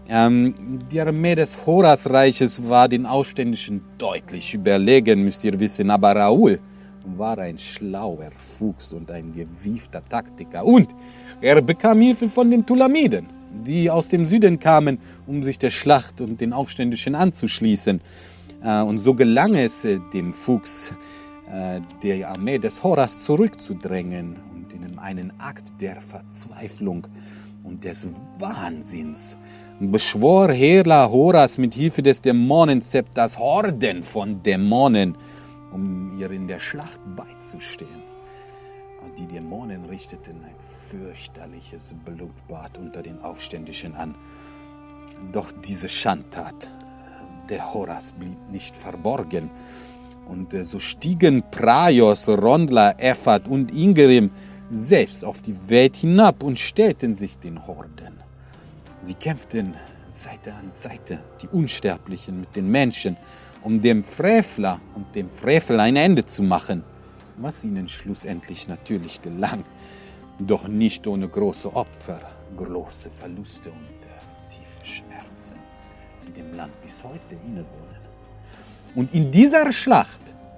Ähm, die Armee des Horasreiches war den Aufständischen deutlich überlegen, müsst ihr wissen, aber Raoul war ein schlauer Fuchs und ein gewiefter Taktiker. Und er bekam Hilfe von den Tulamiden, die aus dem Süden kamen, um sich der Schlacht und den Aufständischen anzuschließen. Und so gelang es dem Fuchs, der Armee des Horas zurückzudrängen und in einen Akt der Verzweiflung und des Wahnsinns beschwor Hera Horas mit Hilfe des Dämonenzepters Horden von Dämonen, um ihr in der Schlacht beizustehen. Und die Dämonen richteten ein fürchterliches Blutbad unter den Aufständischen an. Doch diese Schandtat der Horas blieb nicht verborgen. Und so stiegen Praios, Rondla, Effat und Ingrim selbst auf die Welt hinab und stellten sich den Horden. Sie kämpften Seite an Seite, die Unsterblichen mit den Menschen, um dem Frevler und dem Frevel ein Ende zu machen, was ihnen schlussendlich natürlich gelang, doch nicht ohne große Opfer, große Verluste und äh, Herzen, die dem Land bis heute innewohnen. Und in dieser Schlacht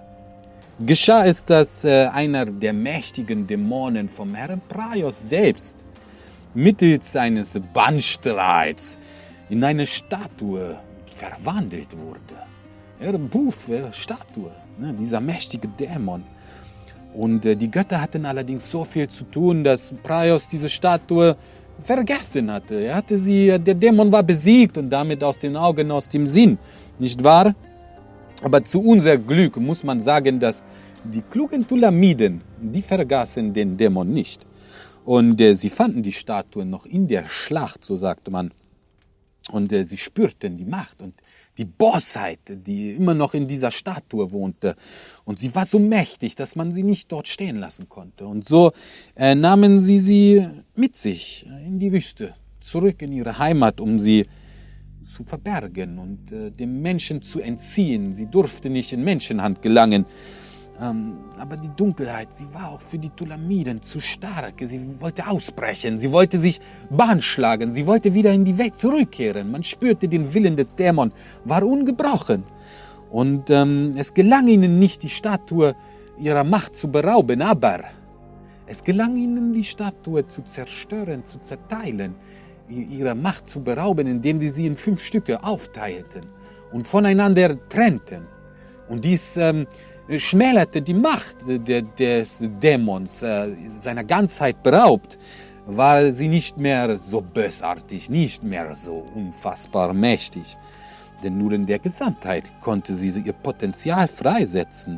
geschah es, dass äh, einer der mächtigen Dämonen vom Herrn Praios selbst mittels eines Bannstreits in eine Statue verwandelt wurde. Er Buff, äh, Statue, ne, dieser mächtige Dämon. Und äh, die Götter hatten allerdings so viel zu tun, dass Praios diese Statue vergessen hatte. Er hatte sie, der Dämon war besiegt und damit aus den Augen, aus dem Sinn, nicht wahr? Aber zu unser Glück muss man sagen, dass die klugen Tulamiden, die vergaßen den Dämon nicht. Und äh, sie fanden die Statue noch in der Schlacht, so sagte man. Und äh, sie spürten die Macht und die Bosheit, die immer noch in dieser Statue wohnte. Und sie war so mächtig, dass man sie nicht dort stehen lassen konnte. Und so äh, nahmen sie sie mit sich in die Wüste, zurück in ihre Heimat, um sie zu verbergen und äh, dem Menschen zu entziehen. Sie durfte nicht in Menschenhand gelangen. Ähm, aber die Dunkelheit, sie war auch für die Tulamiden zu stark. Sie wollte ausbrechen, sie wollte sich Bahn schlagen, sie wollte wieder in die Welt zurückkehren. Man spürte den Willen des Dämon, war ungebrochen. Und ähm, es gelang ihnen nicht, die Statue ihrer Macht zu berauben, aber es gelang ihnen, die Statue zu zerstören, zu zerteilen, ihrer Macht zu berauben, indem sie sie in fünf Stücke aufteilten und voneinander trennten. Und dies ähm, schmälerte die Macht de, des Dämons, äh, seiner Ganzheit beraubt, war sie nicht mehr so bösartig, nicht mehr so unfassbar mächtig. Denn nur in der Gesamtheit konnte sie ihr Potenzial freisetzen.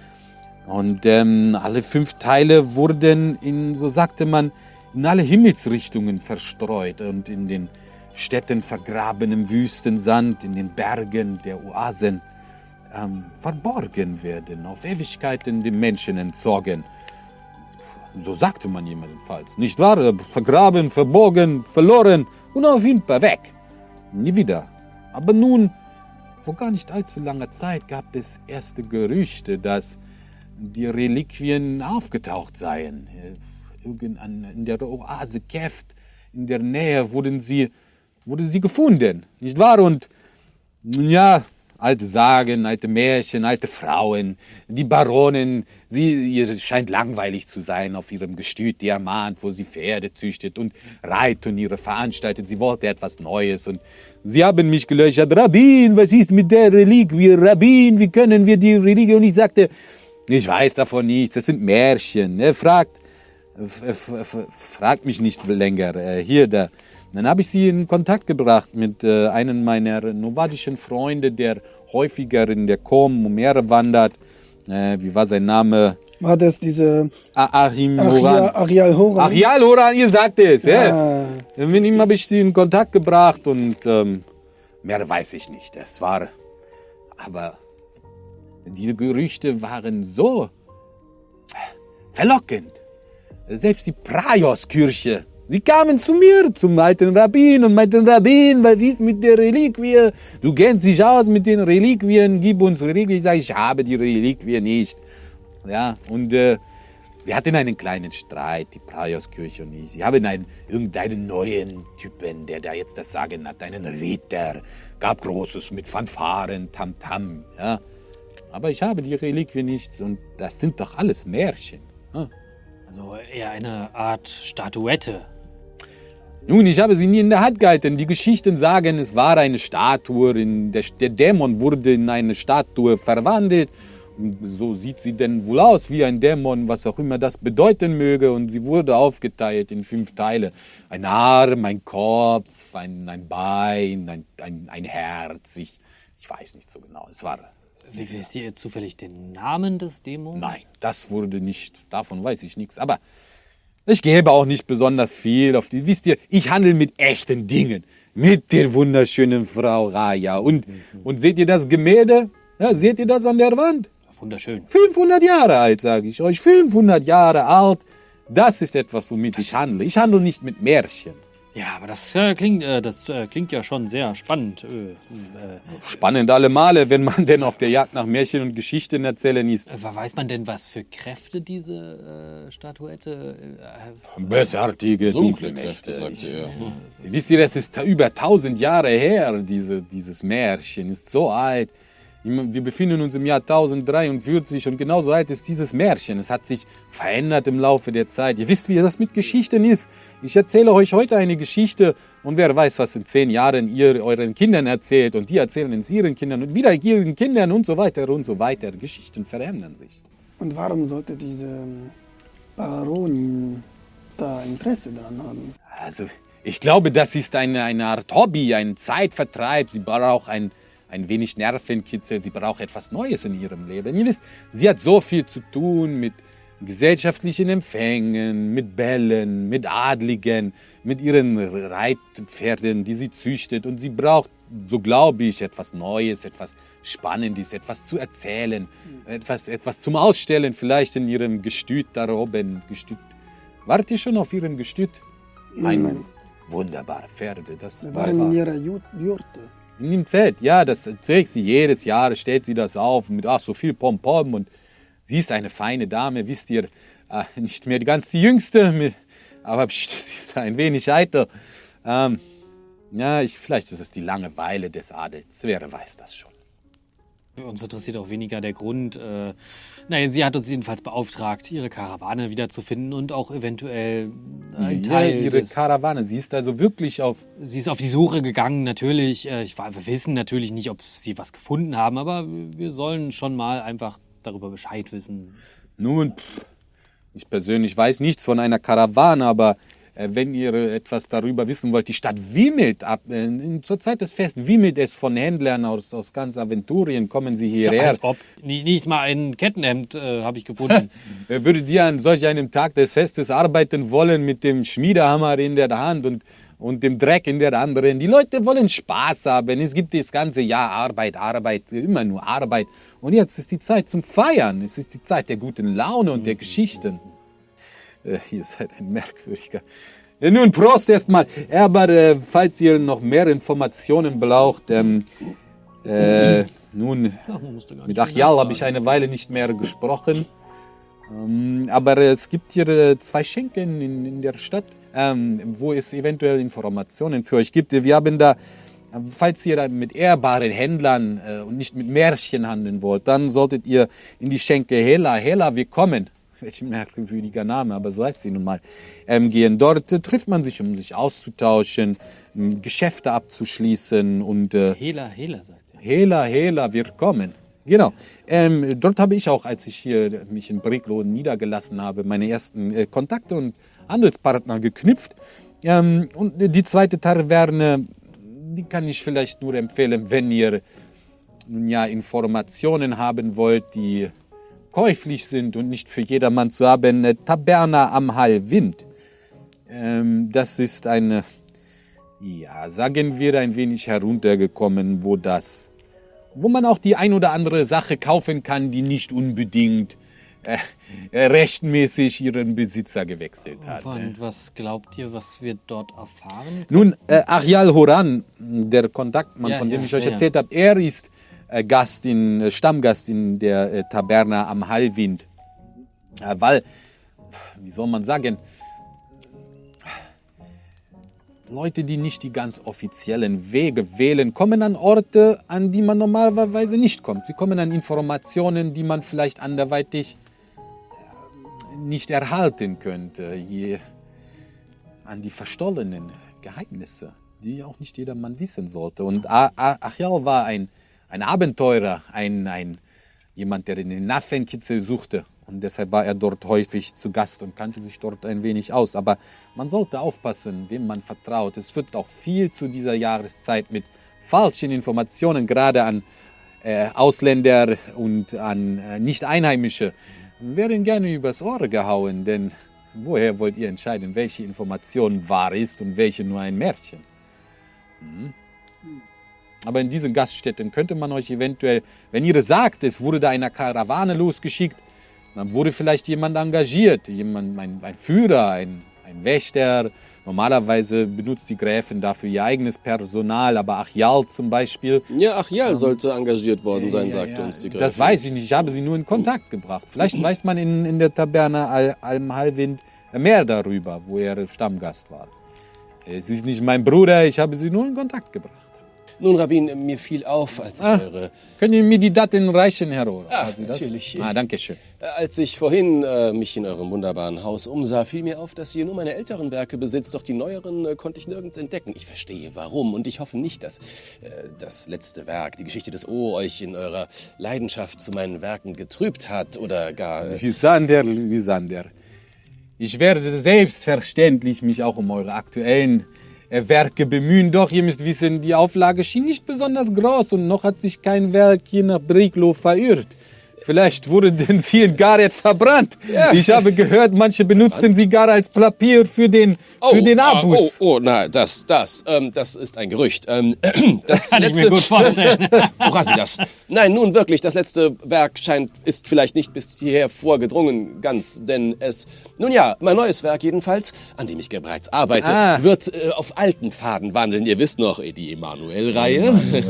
Und ähm, alle fünf Teile wurden in, so sagte man, in alle Himmelsrichtungen verstreut und in den Städten vergraben im Wüstensand, in den Bergen der Oasen ähm, verborgen werden, auf Ewigkeiten dem Menschen entzogen. So sagte man jedenfalls. Nicht wahr? Vergraben, verborgen, verloren, unauffindbar, weg. Nie wieder. Aber nun, vor gar nicht allzu langer Zeit gab es erste Gerüchte, dass die Reliquien aufgetaucht seien. In der Oase Keft, in der Nähe, wurden sie, wurden sie gefunden, nicht wahr? Und ja, alte Sagen, alte Märchen, alte Frauen, die Baronin, sie, ihr scheint langweilig zu sein auf ihrem Gestüt Diamant, wo sie Pferde züchtet und Reitturniere veranstaltet. Sie wollte etwas Neues und sie haben mich gelöchert. Rabbin, was ist mit der Reliquie? Rabbin, wie können wir die Reliquie? Und ich sagte, ich weiß davon nichts, das sind Märchen. Er fragt, fragt mich nicht länger. Hier, da. Dann habe ich sie in Kontakt gebracht mit äh, einem meiner novadischen Freunde, der häufiger in der Kom um Meere wandert. Äh, wie war sein Name? War das diese Achim Horan? Arial Horan. Arial Horan, ihr sagt es. Ja. Ja. Mit ihm habe ich sie in Kontakt gebracht und ähm, mehr weiß ich nicht. Es war, aber diese Gerüchte waren so verlockend. Selbst die Praios-Kirche, sie kamen zu mir, zum alten Rabbin und meinten, Rabbin, was ist mit der Reliquie? Du kennst dich aus mit den Reliquien, gib uns Reliquien. Ich sage, ich habe die Reliquie nicht. Ja, und äh, wir hatten einen kleinen Streit, die Praios-Kirche und ich. Sie haben einen, irgendeinen neuen Typen, der da jetzt das Sagen hat, einen Ritter, gab Großes mit Fanfaren, Tamtam, ja. Aber ich habe die Reliquie nicht und das sind doch alles Märchen. Ja? Also eher eine Art Statuette. Nun, ich habe sie nie in der Hand gehalten. Die Geschichten sagen, es war eine Statue. In der, der Dämon wurde in eine Statue verwandelt. Und so sieht sie denn wohl aus wie ein Dämon, was auch immer das bedeuten möge. Und sie wurde aufgeteilt in fünf Teile. Ein Arm, ein Kopf, ein, ein Bein, ein, ein, ein Herz. Ich, ich weiß nicht so genau. Es war... Wie wisst ihr zufällig den Namen des Dämons? Nein, das wurde nicht, davon weiß ich nichts. Aber ich gebe auch nicht besonders viel auf die. Wisst ihr, ich handle mit echten Dingen. Mit der wunderschönen Frau Raya. Und, mhm. und seht ihr das Gemälde? Ja, seht ihr das an der Wand? Wunderschön. fünfhundert Jahre alt, sage ich euch. fünfhundert Jahre alt. Das ist etwas, womit ich handle. Ich handle nicht mit Märchen. Ja, aber das äh, klingt, äh, das äh, klingt ja schon sehr spannend. Äh, äh, Spannend alle Male, wenn man denn auf der Jagd nach Märchen und Geschichten erzählen ist. äh, weiß man denn, was für Kräfte diese äh, Statuette äh, Bösartige, dunkle Dunkle Kräfte, Nächte. sagte Ich, er. wisst ihr, das ist über tausend Jahre her, diese, dieses Märchen ist so alt. Wir befinden uns im Jahr tausenddreiundvierzig und genauso alt ist dieses Märchen. Es hat sich verändert im Laufe der Zeit. Ihr wisst, wie das mit Geschichten ist. Ich erzähle euch heute eine Geschichte und wer weiß, was in zehn Jahren ihr euren Kindern erzählt und die erzählen es ihren Kindern und wieder ihren Kindern und so weiter und so weiter. Geschichten verändern sich. Und warum sollte diese Baronin da Interesse dran haben? Also, ich glaube, das ist eine, eine Art Hobby, ein Zeitvertreib. Sie braucht ein ein wenig Nervenkitzel, sie braucht etwas Neues in ihrem Leben. Ihr wisst, sie hat so viel zu tun mit gesellschaftlichen Empfängen, mit Bällen, mit Adligen, mit ihren Reitpferden, die sie züchtet. Und sie braucht, so glaube ich, etwas Neues, etwas Spannendes, etwas zu erzählen, etwas, etwas zum Ausstellen, vielleicht in ihrem Gestüt da oben. Gestüt. Wart ihr schon auf ihren Gestüt? Ein Nein. wunderbare Pferde. Das Wir war, waren in war. ihrer Ju- Jurte. In dem Zelt, ja, das trägt sie jedes Jahr, stellt sie das auf mit ach, so viel Pompom und sie ist eine feine Dame, wisst ihr, äh, nicht mehr die ganz die Jüngste, aber pst, sie ist ein wenig eitel. Ähm, ja, ich, vielleicht ist es die Langeweile des Adels, wer weiß das schon. Uns interessiert auch weniger der Grund. Äh, naja, sie hat uns jedenfalls beauftragt, ihre Karawane wiederzufinden und auch eventuell ein Ja, Teil ihre des, Karawane, sie ist also wirklich auf... Sie ist auf die Suche gegangen, natürlich. Äh, ich, wir wissen natürlich nicht, ob sie was gefunden haben, aber wir sollen schon mal einfach darüber Bescheid wissen. Nun, pff, ich persönlich weiß nichts von einer Karawane, aber äh, wenn ihr etwas darüber wissen wollt, die Stadt wimmelt ab. Äh, zur Zeit des Fests wimmelt es von Händlern aus, aus ganz Aventurien, kommen sie hierher. Als ob. Nicht, nicht mal ein Kettenhemd äh, habe ich gefunden. Wer würde dir an solch einem Tag des Festes arbeiten wollen mit dem Schmiedehammer in der Hand und, und dem Dreck in der anderen? Die Leute wollen Spaß haben. Es gibt das ganze Jahr Arbeit, Arbeit, immer nur Arbeit. Und jetzt ist die Zeit zum Feiern. Es ist die Zeit der guten Laune und der Geschichten. Äh, ihr seid ein merkwürdiger. Ja, nun, Prost erstmal. Aber äh, falls ihr noch mehr Informationen braucht, ähm, äh, nun, mit Achial habe ich eine Weile nicht mehr gesprochen. Ähm, aber äh, es gibt hier äh, zwei Schenken in, in der Stadt, ähm, wo es eventuell Informationen für euch gibt. Wir haben da, äh, falls ihr da mit ehrbaren Händlern äh, und nicht mit Märchen handeln wollt, dann solltet ihr in die Schenke Hela, Hela, wir kommen. Welch merkwürdiger Name, aber so heißt sie nun mal, ähm, gehen. Dort äh, trifft man sich, um sich auszutauschen, ähm, Geschäfte abzuschließen und äh, Hela, Hela, sagt er. Hela, Hela, wir kommen. Genau. Ähm, dort habe ich auch, als ich hier mich in Briglo niedergelassen habe, meine ersten äh, Kontakte und Handelspartner geknüpft. Ähm, und die zweite Taverne, die kann ich vielleicht nur empfehlen, wenn ihr nun ja Informationen haben wollt, die käuflich sind und nicht für jedermann zu haben. Äh, Taberna am Hallwind. Ähm, das ist eine, ja, sagen wir, ein wenig heruntergekommen, wo das, wo man auch die ein oder andere Sache kaufen kann, die nicht unbedingt äh, äh, rechtmäßig ihren Besitzer gewechselt hat. Und was glaubt ihr, was wir dort erfahren? Nun, äh, Arial Horan, der Kontaktmann, Ja, von dem ja, ich euch ja, erzählt habe, er ist äh, Gast in, äh, Stammgast in der äh, Taberna am Hallwind. Äh, weil, wie soll man sagen, Leute, die nicht die ganz offiziellen Wege wählen, kommen an Orte, an die man normalerweise nicht kommt. Sie kommen an Informationen, die man vielleicht anderweitig nicht erhalten könnte. Je an die verstollenen Geheimnisse, die auch nicht jedermann wissen sollte. Und Achial war ein, ein Abenteurer, ein, ein, jemand, der den Nervenkitzel suchte. Und deshalb war er dort häufig zu Gast und kannte sich dort ein wenig aus. Aber man sollte aufpassen, wem man vertraut. Es wird auch viel zu dieser Jahreszeit mit falschen Informationen, gerade an äh, Ausländer und an äh, Nicht-Einheimische, werden gerne übers Ohr gehauen. Denn woher wollt ihr entscheiden, welche Information wahr ist und welche nur ein Märchen? Hm. Aber in diesen Gaststätten könnte man euch eventuell, wenn ihr sagt, es wurde da eine Karawane losgeschickt, dann wurde vielleicht jemand engagiert, jemand, ein, ein Führer, ein, ein Wächter. Normalerweise benutzt die Gräfin dafür ihr eigenes Personal, aber Achial zum Beispiel. Ja, Achial sollte engagiert worden sein, Ja, sagte ja, uns die Gräfin. Das weiß ich nicht, ich habe sie nur in Kontakt gebracht. Vielleicht weiß man in, in der Taverne Al Almhalwind mehr darüber, wo er Stammgast war. Es ist nicht mein Bruder, ich habe sie nur in Kontakt gebracht. Nun, Rabbin, mir fiel auf, als ich Ah, eure... können Sie mir die Daten reichen, Herr Rohr? Ah, Haben Sie das? natürlich. Ah, danke schön. Äh, Als ich vorhin äh, mich in eurem wunderbaren Haus umsah, fiel mir auf, dass ihr nur meine älteren Werke besitzt, doch die neueren äh, konnte ich nirgends entdecken. Ich verstehe warum und ich hoffe nicht, dass äh, das letzte Werk, die Geschichte des O, euch in eurer Leidenschaft zu meinen Werken getrübt hat oder gar... Äh, Lysander, Lysander. Ich werde selbstverständlich mich auch um eure aktuellen äh, Werke bemühen. Doch, ihr müsst wissen, die Auflage schien nicht besonders groß und noch hat sich kein Werk hier nach Briglo verirrt. Vielleicht wurden sie in gar jetzt verbrannt. Ja. Ich habe gehört, manche benutzten sie gar als Papier für den, für den ah, Abus. oh, oh, na, das, das, ähm, das ist ein Gerücht. Ähm, das Kann ich mir gut vorstellen. Woran Sie das? Nein, nun wirklich, das letzte Werk scheint, ist vielleicht nicht bis hierher vorgedrungen, ganz, denn es, nun ja, mein neues Werk jedenfalls, an dem ich bereits arbeite, Ah. wird äh, auf alten Faden wandeln. Ihr wisst noch, äh, die Emanuel-Reihe.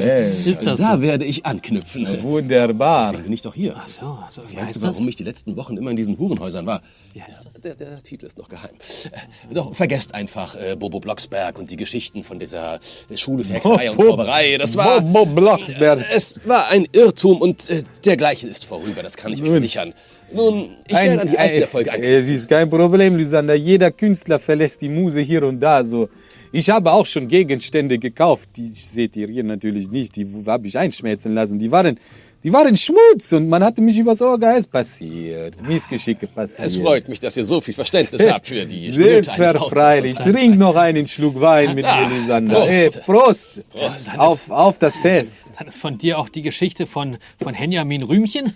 Ist das Da so? werde ich anknüpfen. Äh, Wunderbar. Deswegen bin ich doch hier. Ach so, so, wie Meinst heißt du, das? warum ich die letzten Wochen immer in diesen Hurenhäusern war? Wie heißt das? Der, der Titel ist noch geheim. Äh, Doch vergesst einfach äh, Bobo Blocksberg und die Geschichten von dieser äh, Schule für Hexerei und Zauberei. Das war... Bobo Blocksberg. Äh, Es war ein Irrtum und äh, dergleichen ist vorüber, das kann ich euch versichern. Nun, ich werde an die alten Erfolge anknüpfen. Es ist kein Problem, Lysander. Jeder Künstler verlässt die Muse hier und da. So. Ich habe auch schon Gegenstände gekauft. Die seht ihr hier natürlich nicht. Die habe ich einschmelzen lassen. Die waren, die waren Schmutz und man hatte mich übers Ohr geheißt. Passiert. Missgeschicke passiert. Es freut mich, dass ihr so viel Verständnis habt für die Nöte eines Selbstverfreilich. Autors. Trink noch einen Schluck Wein mit mir, Lysander. Prost. Hey, Prost. Auf, auf das Fest. Dann ist von dir auch die Geschichte von, von Henjamin Rühmchen.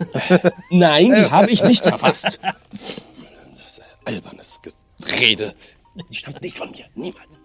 Nein, die habe ich nicht verfasst. Das ist albernes Gerede. Die stammt nicht von mir, niemals.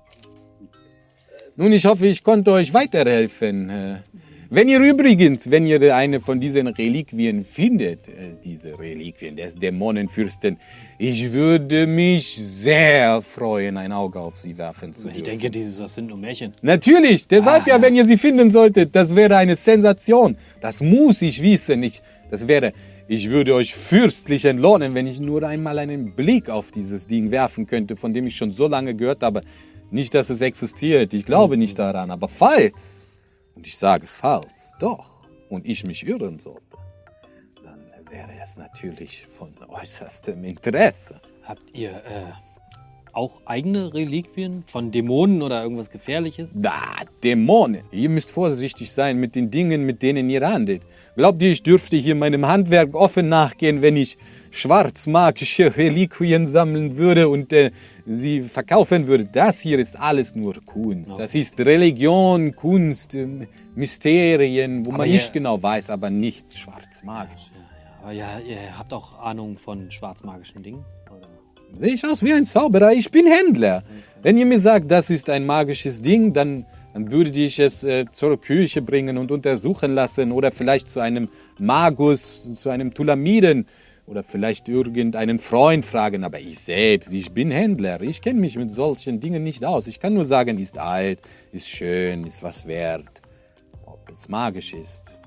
Nun, ich hoffe, ich konnte euch weiterhelfen. Äh, Wenn ihr übrigens, wenn ihr eine von diesen Reliquien findet, äh, diese Reliquien des Dämonenfürsten, ich würde mich sehr freuen, ein Auge auf sie werfen zu dürfen. Ich denke, dieses, das sind nur Märchen. Natürlich, deshalb ja, wenn ihr sie finden solltet, das wäre eine Sensation. Das muss ich wissen. Ich, das wäre, ich würde euch fürstlich entlohnen, wenn ich nur einmal einen Blick auf dieses Ding werfen könnte, von dem ich schon so lange gehört habe. Nicht, dass es existiert, ich glaube nicht daran, aber falls, und ich sage falls, doch, und ich mich irren sollte, dann wäre es natürlich von äußerstem Interesse. Habt ihr äh, auch eigene Reliquien von Dämonen oder irgendwas Gefährliches? Da, Dämonen. Ihr müsst vorsichtig sein mit den Dingen, mit denen ihr handelt. Glaubt ihr, ich dürfte hier meinem Handwerk offen nachgehen, wenn ich schwarzmagische Reliquien sammeln würde und äh, sie verkaufen würde? Das hier ist alles nur Kunst. Das ist Religion, Kunst, ähm, Mysterien, wo Aber man ihr- nicht genau weiß, aber nichts schwarzmagisch. Aber ja, ihr habt auch Ahnung von schwarzmagischen Dingen? Oder? Sehe ich aus wie ein Zauberer? Ich bin Händler. Wenn ihr mir sagt, das ist ein magisches Ding, dann, dann würde ich es äh, zur Kirche bringen und untersuchen lassen oder vielleicht zu einem Magus, zu einem Tulamiden oder vielleicht irgendeinen Freund fragen. Aber ich selbst, ich bin Händler. Ich kenne mich mit solchen Dingen nicht aus. Ich kann nur sagen, ist alt, ist schön, ist was wert. Ob es magisch ist.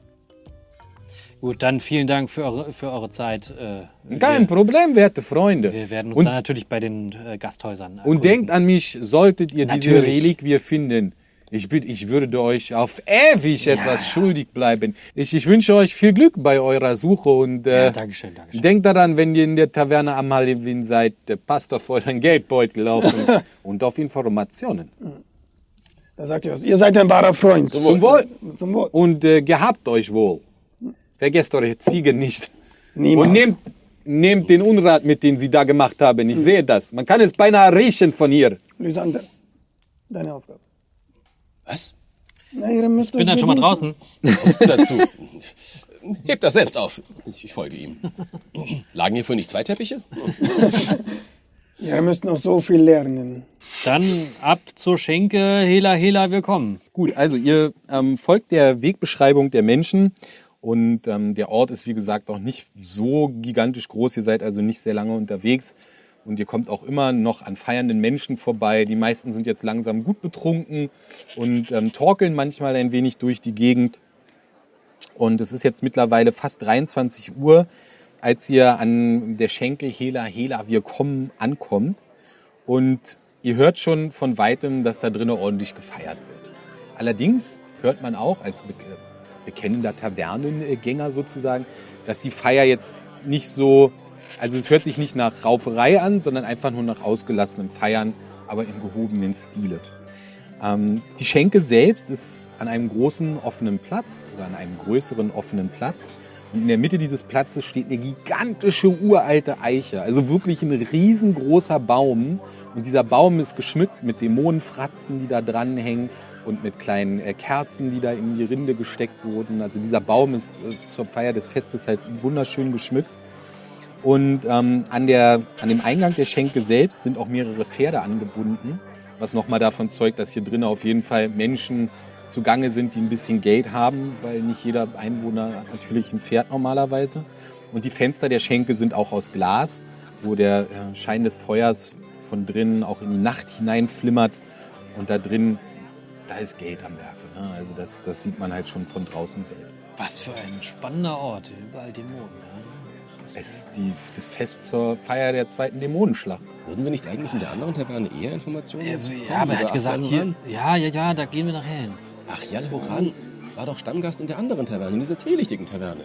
Gut, dann vielen Dank für eure, für eure Zeit. Äh, Kein wir, Problem, werte Freunde. wir werden uns Und dann natürlich bei den äh, Gasthäusern Und erkundigen. denkt an mich, solltet ihr diese Natürlich. Reliquie finden. Ich, bitte, ich würde euch auf ewig etwas schuldig bleiben. Ich, ich wünsche euch viel Glück bei eurer Suche und äh, Ja, Dankeschön, Dankeschön. denkt daran, wenn ihr in der Taverne am Hallenwin seid, äh, passt auf euren Geldbeutel auf und, und auf Informationen. Da sagt ihr was. Ihr seid ein wahrer Freund. Zum Wohl. Zum Wohl. Und äh, gehabt euch wohl. Vergesst eure Ziegen nicht. Niemals. Und nehmt, nehmt den Unrat mit, den sie da gemacht haben. Ich sehe das. Man kann es beinahe riechen von hier. Lysander, deine Aufgabe. Was? Na, ihr müsst Bin dann schon mal draußen. Kommst du dazu? Hebt das selbst auf. Ich, ich folge ihm. Lagen hier vorhin nicht zwei Teppiche? Ihr müsst noch so viel lernen. Dann ab zur Schenke. Hela, hela, wir kommen. Gut, also ihr ähm, folgt der Wegbeschreibung der Menschen und ähm, der Ort ist wie gesagt auch nicht so gigantisch groß. Ihr seid also nicht sehr lange unterwegs Und ihr kommt auch immer noch an feiernden Menschen vorbei. Die meisten sind jetzt langsam gut betrunken und ähm, torkeln manchmal ein wenig durch die Gegend. Und es ist jetzt mittlerweile fast dreiundzwanzig Uhr, als ihr an der Schenke Hela Hela wir kommen ankommt. Und ihr hört schon von Weitem, dass da drinnen ordentlich gefeiert wird. Allerdings hört man auch als be- bekennender Tavernengänger sozusagen, dass die Feier jetzt nicht so, also es hört sich nicht nach Rauferei an, sondern einfach nur nach ausgelassenem Feiern, aber im gehobenen Stile. Ähm, die Schenke selbst ist an einem großen offenen Platz oder an einem größeren offenen Platz. Und in der Mitte dieses Platzes steht eine gigantische uralte Eiche, also wirklich ein riesengroßer Baum. Und dieser Baum ist geschmückt mit Dämonenfratzen, die da dranhängen und mit kleinen äh, Kerzen, die da in die Rinde gesteckt wurden. Also dieser Baum ist äh, zur Feier des Festes halt wunderschön geschmückt. Und ähm, an, der, an dem Eingang der Schenke selbst sind auch mehrere Pferde angebunden, was nochmal davon zeugt, dass hier drinnen auf jeden Fall Menschen zugange sind, die ein bisschen Geld haben, weil nicht jeder Einwohner natürlich ein Pferd normalerweise. Und die Fenster der Schenke sind auch aus Glas, wo der äh, Schein des Feuers von drinnen auch in die Nacht hineinflimmert. Und da drin, da ist Geld am Werke. Ne? Also das, das sieht man halt schon von draußen selbst. Was für ein spannender Ort. Überall Dämonen. Ja. Es ist die, das Fest zur Feier der zweiten Dämonenschlacht. Würden wir nicht eigentlich in der anderen Taverne eher Informationen Ja, dazu ja, bekommen, aber er über hat gesagt, Achjal hier, Horan? ja, ja, ja, da gehen wir nachher hin. Achjal Horan war doch Stammgast in der anderen Taverne, in dieser zwielichtigen Taverne.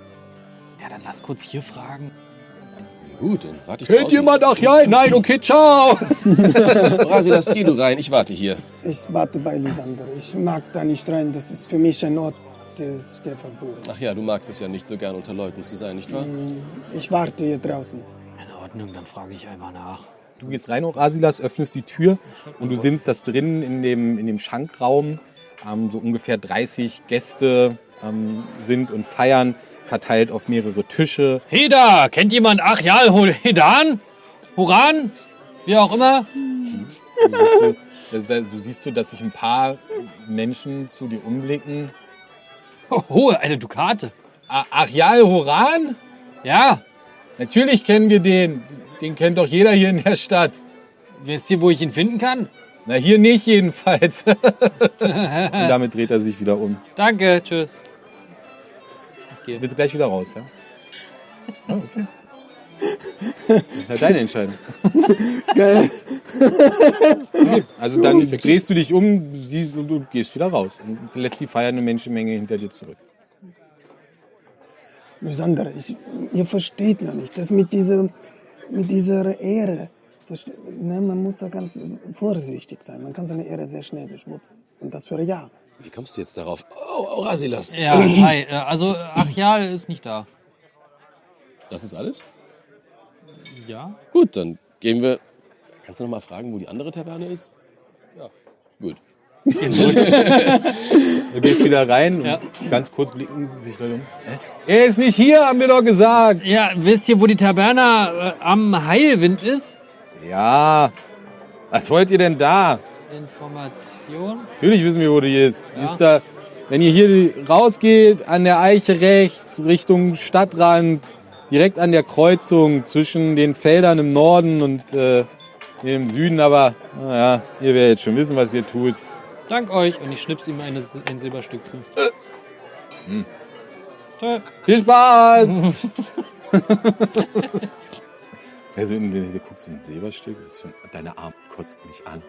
Ja, dann lass kurz hier fragen. Gut, dann warte ich Kennt draußen. jemand Achjal? Nein, okay, ciao! Rasilas, geh du rein, ich warte hier. Ich warte bei Lysander. Ich mag da nicht rein. Das ist für mich ein Ort des, der Verwirrung. Ach ja, du magst es ja nicht so gern unter Leuten zu sein, nicht wahr? Ich warte hier draußen. In Ordnung, dann frage ich einmal nach. Du gehst rein, Rasilas, öffnest die Tür und du siehst, dass drinnen in dem, in dem Schankraum ähm, so ungefähr dreißig Gäste ähm, sind und feiern, verteilt auf mehrere Tische. Heda, kennt jemand Achjal Hedan? Horan? Wie auch immer? Du siehst, du, du siehst so, dass sich ein paar Menschen zu dir umblicken. Oh, oh, eine Dukate. A- Achjal Horan? Ja, Natürlich kennen wir den. Den kennt doch jeder hier in der Stadt. wisst ihr, wo ich ihn finden kann? Na, hier nicht jedenfalls. Und damit dreht er sich wieder um. Danke, tschüss. Ich gehe. Willst du gleich wieder raus, ja? Ah, okay. Das ist ja deine Entscheidung. Geil. Okay. Also dann drehst du dich um, siehst, und du gehst wieder raus und lässt die feiernde Menschenmenge hinter dir zurück. Lysander, ich, ihr versteht noch nicht, das mit dieser, mit dieser Ehre. Verste- Ne, man muss da ganz vorsichtig sein. Man kann seine Ehre sehr schnell beschmutzen. Und das für Jahre. Wie kommst du jetzt darauf? Oh, oh Rasilas. Ja, hi. äh, Also Achjal ist nicht da. Das ist alles? Ja? Gut, dann gehen wir. Kannst du noch mal fragen, wo die andere Taverne ist? Ja. Gut. Du gehst wieder rein und Ja. ganz kurz blicken sich Leute um. Hä? Er ist nicht hier, haben wir doch gesagt. Ja, wisst ihr, wo die Taberna äh, am Heilwind ist? Ja. Was wollt ihr denn da? Information? Natürlich wissen wir, wo die ist. Die Ja. ist da, wenn ihr hier rausgeht, an der Eiche rechts, Richtung Stadtrand, direkt an der Kreuzung zwischen den Feldern im Norden und äh, im Süden. Aber naja, ihr werdet jetzt schon wissen, was ihr tut. Dank euch. Und ich schnips ihm eine, ein Silberstück zu. Hm. Tschö. Viel Spaß! Also, in den, du guckst in ein Silberstück, das ist schon, deine Arme kotzt mich an.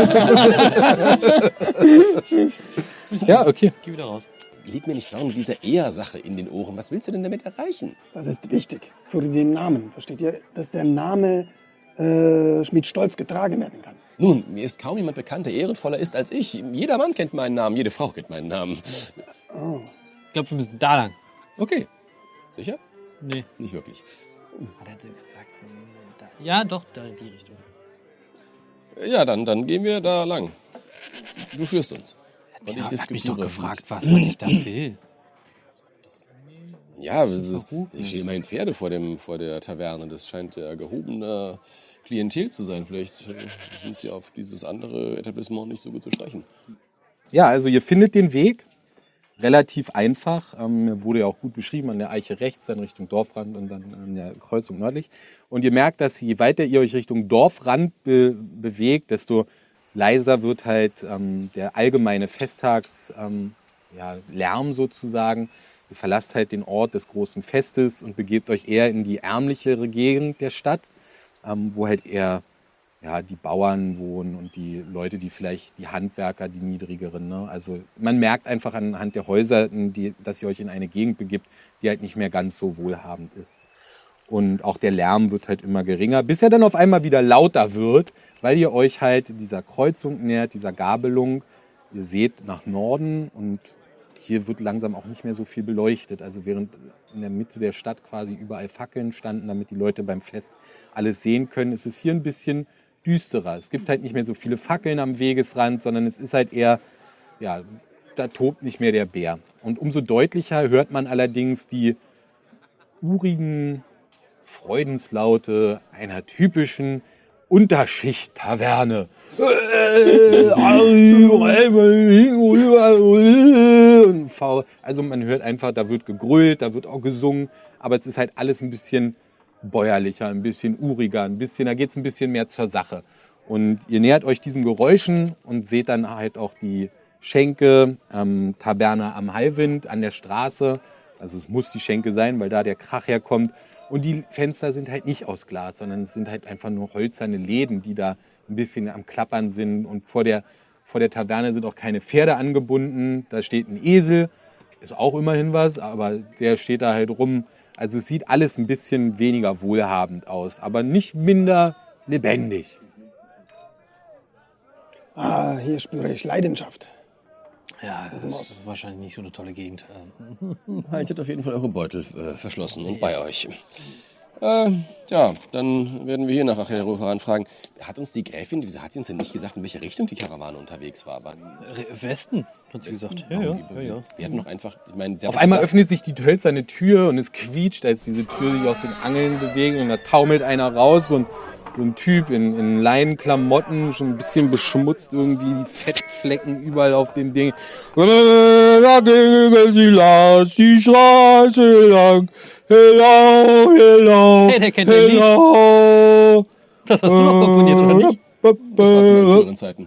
Ja, okay. Geh wieder raus. Liegt mir nicht darum mit dieser Eher-Sache in den Ohren. Was willst du denn damit erreichen? Das ist wichtig für den Namen. Versteht ihr? Dass der Name äh, mit Stolz getragen werden kann. Nun, mir ist kaum jemand bekannt, der ehrenvoller ist als ich. Jeder Mann kennt meinen Namen, jede Frau kennt meinen Namen. Ich glaube, wir müssen da lang. Okay. Sicher? Nee. Nicht wirklich. Hat er gesagt, so, da. Ja, doch, da in die Richtung. Ja, dann, dann gehen wir da lang. Du führst uns. Und ich Ja, hat mich diskutiere. doch gefragt, was, was ich da will. Ja, es ist- ich stehe immerhin Pferde vor, dem, vor der Taverne. Das scheint ja gehobener Klientel zu sein. Vielleicht äh, sind sie auf dieses andere Etablissement nicht so gut zu sprechen. Ja, also ihr findet den Weg, relativ einfach. Ähm, wurde ja auch gut beschrieben, an der Eiche rechts, dann Richtung Dorfrand und dann in der Kreuzung nördlich. Und ihr merkt, dass je weiter ihr euch Richtung Dorfrand be- bewegt, desto leiser wird halt ähm, der allgemeine Festtags ähm, ja, Lärm sozusagen. Ihr verlasst halt den Ort des großen Festes und begebt euch eher in die ärmlichere Gegend der Stadt, ähm, wo halt eher ja, die Bauern wohnen und die Leute, die vielleicht, die Handwerker, die niedrigeren. Ne? Also man merkt einfach anhand der Häuser, die, dass ihr euch in eine Gegend begibt, die halt nicht mehr ganz so wohlhabend ist. Und auch der Lärm wird halt immer geringer, bis er dann auf einmal wieder lauter wird, weil ihr euch halt dieser Kreuzung nähert, dieser Gabelung. Ihr seht nach Norden und hier wird langsam auch nicht mehr so viel beleuchtet. Also während in der Mitte der Stadt quasi überall Fackeln standen, damit die Leute beim Fest alles sehen können, ist es hier ein bisschen düsterer. Es gibt halt nicht mehr so viele Fackeln am Wegesrand, sondern es ist halt eher, ja, da tobt nicht mehr der Bär. Und umso deutlicher hört man allerdings die urigen Freudenslaute einer typischen Unterschicht-Taverne. Also man hört einfach, da wird gegrölt, da wird auch gesungen, aber es ist halt alles ein bisschen bäuerlicher, ein bisschen uriger, ein bisschen, da geht es ein bisschen mehr zur Sache. Und ihr nähert euch diesen Geräuschen und seht dann halt auch die Schenke, ähm, Taverne am Hallwind an der Straße. Also es muss die Schenke sein, weil da der Krach herkommt. Und die Fenster sind halt nicht aus Glas, sondern es sind halt einfach nur hölzerne Läden, die da ein bisschen am Klappern sind. Und vor der, vor der Taverne sind auch keine Pferde angebunden. Da steht ein Esel, ist auch immerhin was, aber der steht da halt rum. Also es sieht alles ein bisschen weniger wohlhabend aus, aber nicht minder lebendig. Ah, hier spüre ich Leidenschaft. Ja, das ist, das ist wahrscheinlich nicht so eine tolle Gegend. Haltet auf jeden Fall eure Beutel äh, verschlossen und bei euch. Äh, ja, dann werden wir hier nach Achero heranfragen. Hat uns die Gräfin, wieso hat sie uns denn nicht gesagt, in welche Richtung die Karawane unterwegs war? war Westen, hat sie gesagt. Ja, ja, ja, ja. Wir hatten noch einfach, ich meine, sie hat Auf einmal gesagt, öffnet sich die hölzerne Tür und es quietscht, als diese Tür sich aus den Angeln bewegt und da taumelt einer raus und so ein Typ in, in Leinenklamotten, schon ein bisschen beschmutzt irgendwie, die Fettflecken überall auf den Ding. Da ging sie las die Straße lang. Hello, hello, Hey, der kennt den Lied. hello. Das hast du noch komponiert, oder nicht? das war zu meinen früheren Zeiten.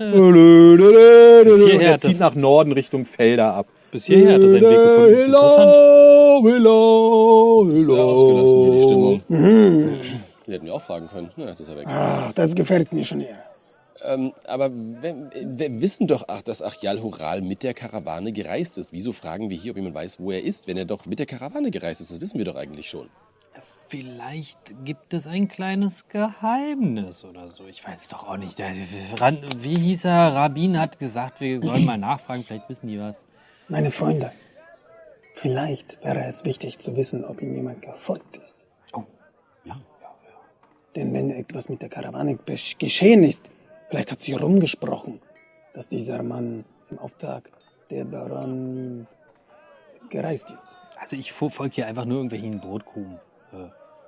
Und hierher er hat zieht das- nach Norden Richtung Felder ab. Bis hierher hat er seinen Weg gefunden. Interessant. Hello, hello, Das ist sehr ausgelassen hier, die Stimmung. Die hätten wir auch fragen können. Na, jetzt ist er weg. Ah, das gefällt mir schon eher. Ähm, aber wir, wir wissen doch, ach, dass Achial Horal mit der Karawane gereist ist. Wieso fragen wir hier, ob jemand weiß, wo er ist, wenn er doch mit der Karawane gereist ist? Das wissen wir doch eigentlich schon. Vielleicht gibt es ein kleines Geheimnis oder so. Ich weiß es doch auch nicht. Der- Ran- Wie hieß er? Rabin hat gesagt, wir sollen mal nachfragen. Vielleicht wissen die was. Meine Freunde, vielleicht wäre es wichtig zu wissen, ob ihm jemand gefolgt ist. Oh, Ja. Denn wenn etwas mit der Karawane besch- geschehen ist, vielleicht hat sie rumgesprochen, dass dieser Mann im Auftrag der Baronin gereist ist. also ich folge hier einfach nur irgendwelchen Brotkrumen. Äh,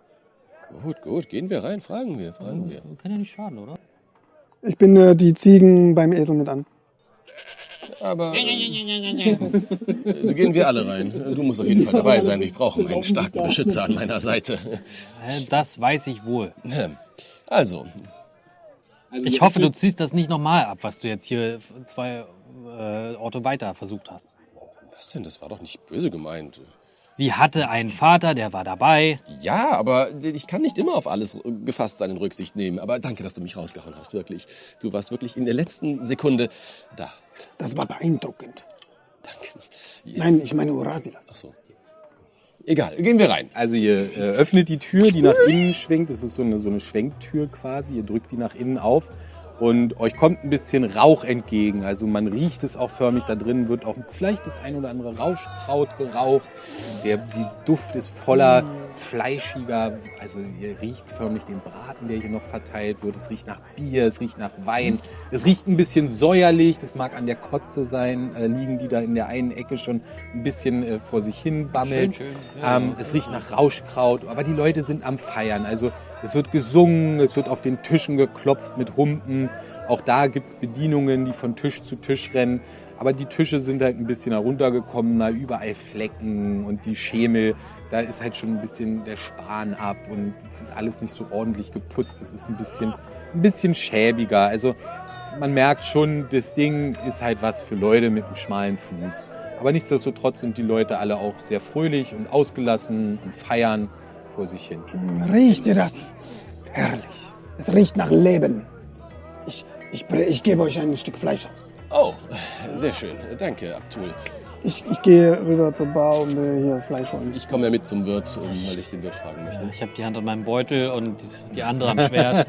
Gut, gut, gehen wir rein, fragen wir, fragen wir. kann ja nicht schaden, oder? Ich binde die Ziegen beim Esel mit an. Aber äh, gehen wir alle rein. Du musst auf jeden Fall dabei sein. Ich brauche einen starken Beschützer an meiner Seite. Äh, Das weiß ich wohl. Also, Ich hoffe, du ziehst das nicht nochmal ab, was du jetzt hier zwei äh, Orte weiter versucht hast. was denn? Das war doch nicht böse gemeint. Sie hatte einen Vater, der war dabei. Ja, aber ich kann nicht immer auf alles gefasst sein und Rücksicht nehmen. Aber danke, dass du mich rausgehauen hast, wirklich. Du warst wirklich in der letzten Sekunde da. Das war beeindruckend. Danke. Nein, ich meine Urasilas. Ach so. Egal, gehen wir rein. Also ihr äh, öffnet die Tür, die nach innen schwenkt. Das ist so eine, so eine Schwenktür quasi. Ihr drückt die nach innen auf und euch kommt ein bisschen Rauch entgegen. Also man riecht es auch förmlich. Da drin wird auch vielleicht das ein oder andere Rauschkraut geraucht. Der die Duft ist voller fleischiger, also ihr riecht förmlich den Braten, der hier noch verteilt wird. Es riecht nach Bier, es riecht nach Wein. Es riecht ein bisschen säuerlich. Das mag an der Kotze sein, äh, liegen die da in der einen Ecke schon ein bisschen äh, vor sich hin bammeln. Schön, schön. Ja, ähm, es riecht nach Rauschkraut, aber die Leute sind am Feiern. Also Es wird gesungen, es wird auf den Tischen geklopft mit Humpen. Auch da gibt's Bedienungen, die von Tisch zu Tisch rennen. Aber die Tische sind halt ein bisschen heruntergekommener, überall Flecken und die Schemel. Da ist halt schon ein bisschen der Span ab und es ist alles nicht so ordentlich geputzt. Es ist ein bisschen, ein bisschen schäbiger. Also man merkt schon, das Ding ist halt was für Leute mit einem schmalen Fuß. Aber nichtsdestotrotz sind die Leute alle auch sehr fröhlich und ausgelassen und feiern vor sich hin. Riecht ihr das? Herrlich. Es riecht nach Leben. Ich, ich, ich gebe euch ein Stück Fleisch aus. Oh, sehr schön. Danke, Abtul. Ich, ich gehe rüber zur Bar und will hier Fleisch holen. Ich komme ja mit zum Wirt, weil ich den Wirt fragen möchte. Ich habe die Hand an meinem Beutel und die andere am Schwert.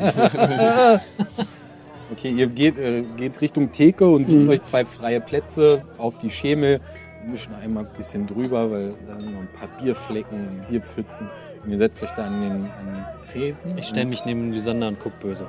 Okay, ihr geht, äh, geht Richtung Theke und sucht mhm. euch zwei freie Plätze auf die Schemel. Wir mischen einmal ein bisschen drüber, weil da sind noch ein paar Bierflecken, Bierpfützen. Und ihr setzt euch da an den, an den Tresen. Ich stelle mich neben Lysander und guck böse.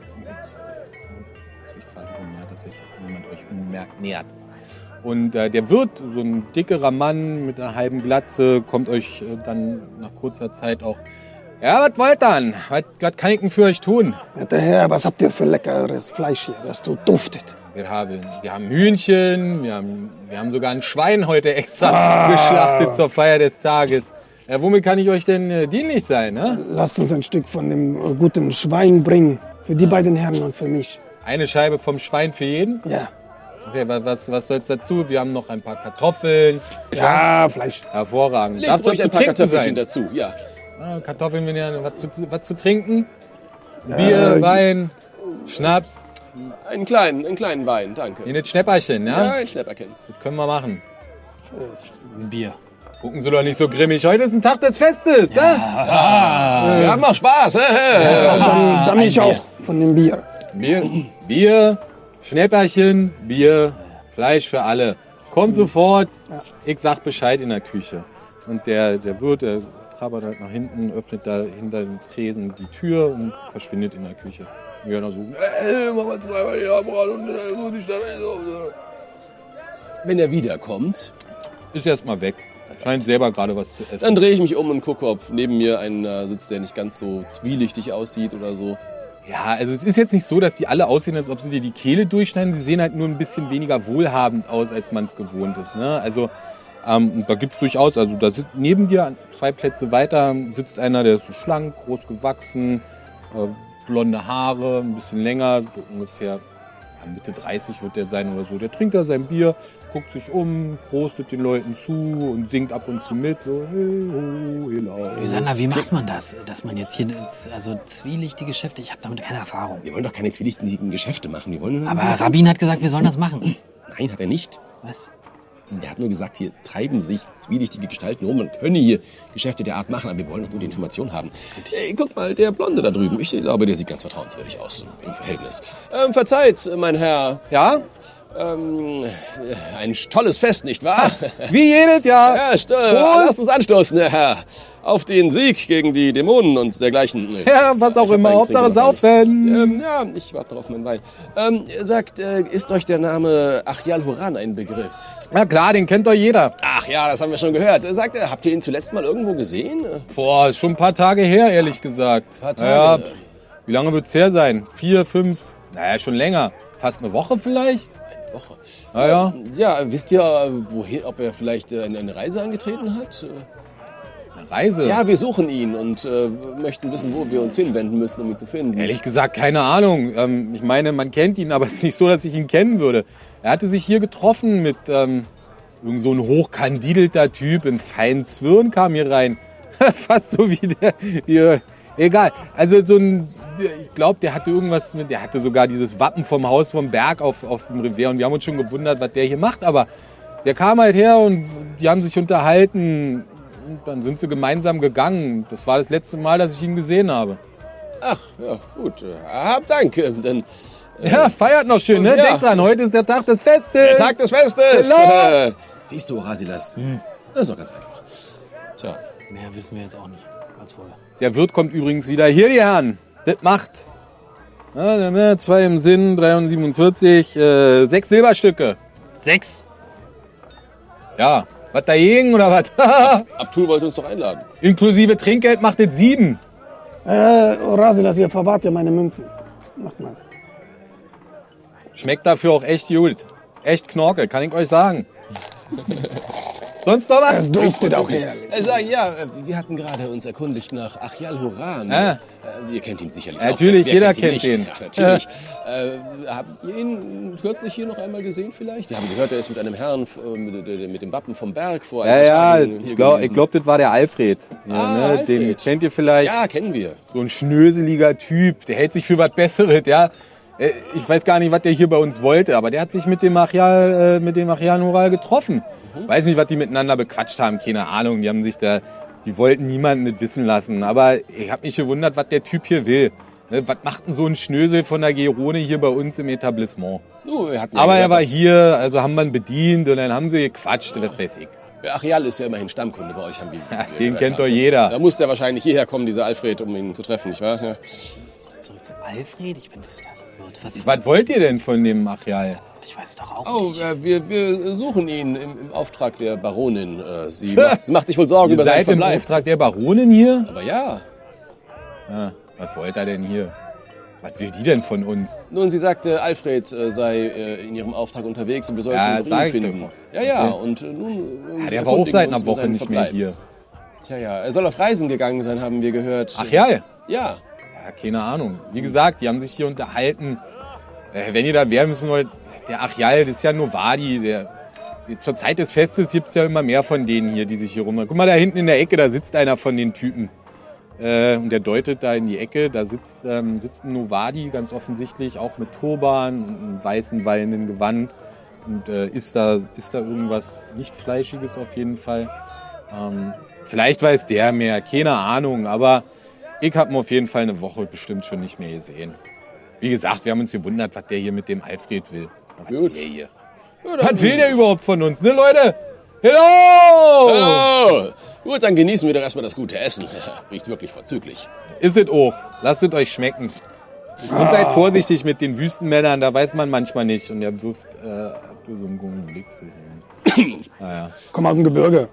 Sich quasi umnähert, dass sich niemand euch unbemerkt nähert. Und äh, der Wirt, so ein dickerer Mann mit einer halben Glatze, kommt euch äh, dann nach kurzer Zeit auch: Ja, was wollt ihr dann? Was, was kann ich denn für euch tun? Werter Herr, was habt ihr für leckeres Fleisch hier, das so duftet? Wir haben, wir haben Hühnchen, wir haben, wir haben sogar ein Schwein heute extra ah. geschlachtet zur Feier des Tages. Ja, womit kann ich euch denn äh, dienlich sein? Ne? Lasst uns ein Stück von dem äh, guten Schwein bringen, für die ah. beiden Herren und für mich. Eine Scheibe vom Schwein für jeden? Ja. Okay, was, was soll's dazu? Wir haben noch ein paar Kartoffeln. Ja, Fleisch. Hervorragend. Legt Darf's euch ein paar Kartoffelchen dazu, ja. Ah, Kartoffeln, wenn ihr was zu, was zu trinken? Ja. Bier, Wein, Schnaps. Einen kleinen, einen kleinen Wein, danke. In ein Schnäpperchen, ja? Ja, ein Schnäpperchen. Das können wir machen. Ein Bier. Gucken Sie doch nicht so grimmig. Heute ist ein Tag des Festes, ja? ja. Äh. Wir haben auch Spaß, hä? Ja, dann dann ich auch von dem Bier. Bier, Bier, Schnäpperchen, Bier, Fleisch für alle. Kommt sofort. Ich sag Bescheid in der Küche. Und der, der Wirt, der trabert halt nach hinten, öffnet da hinter dem Tresen die Tür und verschwindet in der Küche. Und wir dann so, ey, mach mal zweimal die Abrat und so die Stadt. Wenn er wiederkommt, ist erstmal weg. Scheint selber gerade was zu essen. Dann drehe ich mich um und gucke, ob neben mir einer sitzt, der nicht ganz so zwielichtig aussieht oder so. Ja, also es ist jetzt nicht so, dass die alle aussehen, als ob sie dir die Kehle durchschneiden. Sie sehen halt nur ein bisschen weniger wohlhabend aus, als man es gewohnt ist. Ne? Also ähm, da gibt's durchaus, also da sitzt neben dir zwei Plätze weiter sitzt einer, der ist so schlank, groß gewachsen, äh, blonde Haare, ein bisschen länger, so ungefähr ja, Mitte dreißig wird der sein oder so. Der trinkt da sein Bier, guckt sich um, prostet den Leuten zu und singt ab und zu mit. So, hey, ho, hela. Lysander, wie macht man das? Dass man jetzt hier also zwielichtige Geschäfte, ich habe damit keine Erfahrung. Wir wollen doch keine zwielichtigen Geschäfte machen. Wir wollen Aber Rabin hat gesagt, wir sollen das machen. Nein, hat er nicht. Was? Er hat nur gesagt, hier treiben sich zwielichtige Gestalten rum. Man könne hier Geschäfte der Art machen, aber wir wollen doch nur die Information haben. Ey, guck mal, der Blonde da drüben. Ich glaube, der sieht ganz vertrauenswürdig aus im Verhältnis. Ähm, verzeiht, mein Herr. Ja? Ähm, ein tolles Fest, nicht wahr? Wie jedes Jahr. Ja, st- lasst uns anstoßen, Herr. Auf den Sieg gegen die Dämonen und dergleichen. Ja, was auch immer. Hauptsache saufen. Ähm, ja, ich warte noch auf meinen Wein. Ähm, sagt, äh, ist euch der Name Achial Horan ein Begriff? Ja klar, den kennt doch jeder. Ach ja, das haben wir schon gehört. Sagt er, habt ihr ihn zuletzt mal irgendwo gesehen? Boah, ist schon ein paar Tage her, ehrlich gesagt. Ein paar Tage? Ja, pff, wie lange wird's her sein? Vier, fünf? Naja, schon länger. Fast eine Woche vielleicht? Woche. Naja. Ja, wisst ihr, wohin, ob er vielleicht eine, eine Reise angetreten hat? Eine Reise? Ja, wir suchen ihn und äh, möchten wissen, wo wir uns hinwenden müssen, um ihn zu finden. Ehrlich gesagt, keine Ahnung. Ähm, ich meine, man kennt ihn, aber es ist nicht so, dass ich ihn kennen würde. Er hatte sich hier getroffen mit ähm, irgend so ein hochkandidelter Typ in feinen Zwirn kam hier rein. Fast so wie der... Wie, egal. Also so ein, ich glaube, der hatte irgendwas, der hatte sogar dieses Wappen vom Haus vom Berg auf, auf dem Revier und wir haben uns schon gewundert, was der hier macht, aber der kam halt her und die haben sich unterhalten und dann sind sie gemeinsam gegangen. Das war das letzte Mal, dass ich ihn gesehen habe. Ach, ja, gut. Hab Dank, denn... Äh, ja, feiert noch schön, ne? Ja. Denkt dran, heute ist der Tag des Festes. Der Tag des Festes! Äh, siehst du, Rasilas, hm. das ist doch ganz einfach. Tja. Mehr wissen wir jetzt auch nicht als vorher. Der Wirt kommt übrigens wieder. Hier, die Herren. Das macht. Ja, zwei im Sinn, drei und siebenundvierzig. Äh, sechs Silberstücke. Sechs? Ja. Was dagegen oder was? Abtul wollte uns doch einladen. Inklusive Trinkgeld macht das sieben. Äh, Rasilas, ihr verwahrt ja meine Münzen. Macht mal. Schmeckt dafür auch echt gut. Echt Knorke, kann ich euch sagen. Sonst noch was? Es duftet auch herrlich. Äh, sag, ja, äh, wir hatten gerade uns erkundigt nach Achial Horan. Ah. Äh, ihr kennt ihn sicherlich Natürlich, auch. Wer jeder kennt ihn kennt nicht? den. Ja, natürlich. Äh, habt ihr ihn kürzlich hier noch einmal gesehen vielleicht? Wir haben gehört, er ist mit einem Herrn äh, mit, mit dem Wappen vom Berg vor ein Ja, paar ja, Tagen ich hier glaube, gewesen. glaub, das war der Alfred. Ja, Ah, ne? Alfred. Den kennt ihr vielleicht. Ja, kennen wir. So ein schnöseliger Typ, der hält sich für was Besseres, ja. Äh, Ich weiß gar nicht, was der hier bei uns wollte, aber der hat sich mit dem Achial, äh, mit dem Achial Noral getroffen. Mhm. Weiß nicht, was die miteinander bequatscht haben, keine Ahnung. Die haben sich da, die wollten niemanden nicht wissen lassen. Aber ich habe mich gewundert, was der Typ hier will. Ne, was macht denn so ein Schnösel von der Gerone hier bei uns im Etablissement? Nu, wir hatten ja Aber er gehört, war dass- hier, also haben wir ihn bedient und dann haben sie gequatscht, was weiß ich. Ja, Achial ist ja immerhin Stammkunde bei euch, haben wir. Ja, wir den gehört kennt doch haben. jeder. Da muss der wahrscheinlich hierher kommen, dieser Alfred, um ihn zu treffen, nicht wahr? Ja. Zurück zu Alfred? Ich bin total verwirrt. Was, Was wollt ihr denn von dem Achial? ich weiß es doch auch Oh, nicht. äh, wir, wir suchen ihn im, im Auftrag der Baronin. Äh, sie, macht, sie macht sich wohl Sorgen Ihr über seinen seid im Verbleib. Auftrag der Baronin hier? Aber ja. Ah, was wollt ihr denn hier? Was will die denn von uns? Nun, sie sagte, Alfred äh, sei äh, in ihrem Auftrag unterwegs und wir sollten Ja, ihn sag ich finden. doch. Ja, ja, Okay. und äh, nun... Äh, Ja, der war auch erkundigen seit wir uns einer über Woche seinen nicht mehr Verbleib. hier. Tja, ja, er soll auf Reisen gegangen sein, haben wir gehört. Achial? Ja. Ja, keine Ahnung. Wie gesagt, die haben sich hier unterhalten. Äh, wenn ihr da wären müssen wollt, der Achial, das ist ja Novadi. Der, zur Zeit des Festes gibt es ja immer mehr von denen hier, die sich hier rum... Guck mal, da hinten in der Ecke, da sitzt einer von den Typen. Äh, und der deutet da in die Ecke. Da sitzt, ähm, sitzt ein Novadi, ganz offensichtlich, auch mit Turban und einem weißen, wallenden Gewand. Und äh, ist, da, ist da irgendwas nicht Fleischiges auf jeden Fall. Ähm, vielleicht weiß der mehr, keine Ahnung. Aber ich habe ihn auf jeden Fall eine Woche bestimmt schon nicht mehr gesehen. Wie gesagt, wir haben uns gewundert, was der hier mit dem Alfred will. Was Gut. will der hier? Ja, dann- Was will der überhaupt von uns, ne Leute? Hello! Oh, gut, dann genießen wir doch erstmal das gute Essen. Riecht wirklich vorzüglich. Ist es auch. Lasst es euch schmecken. Und seid vorsichtig mit den Wüstenmännern, da weiß man manchmal nicht. Und er wirft äh, so einen guten Blick zu sehen. Naja. Komm aus dem Gebirge.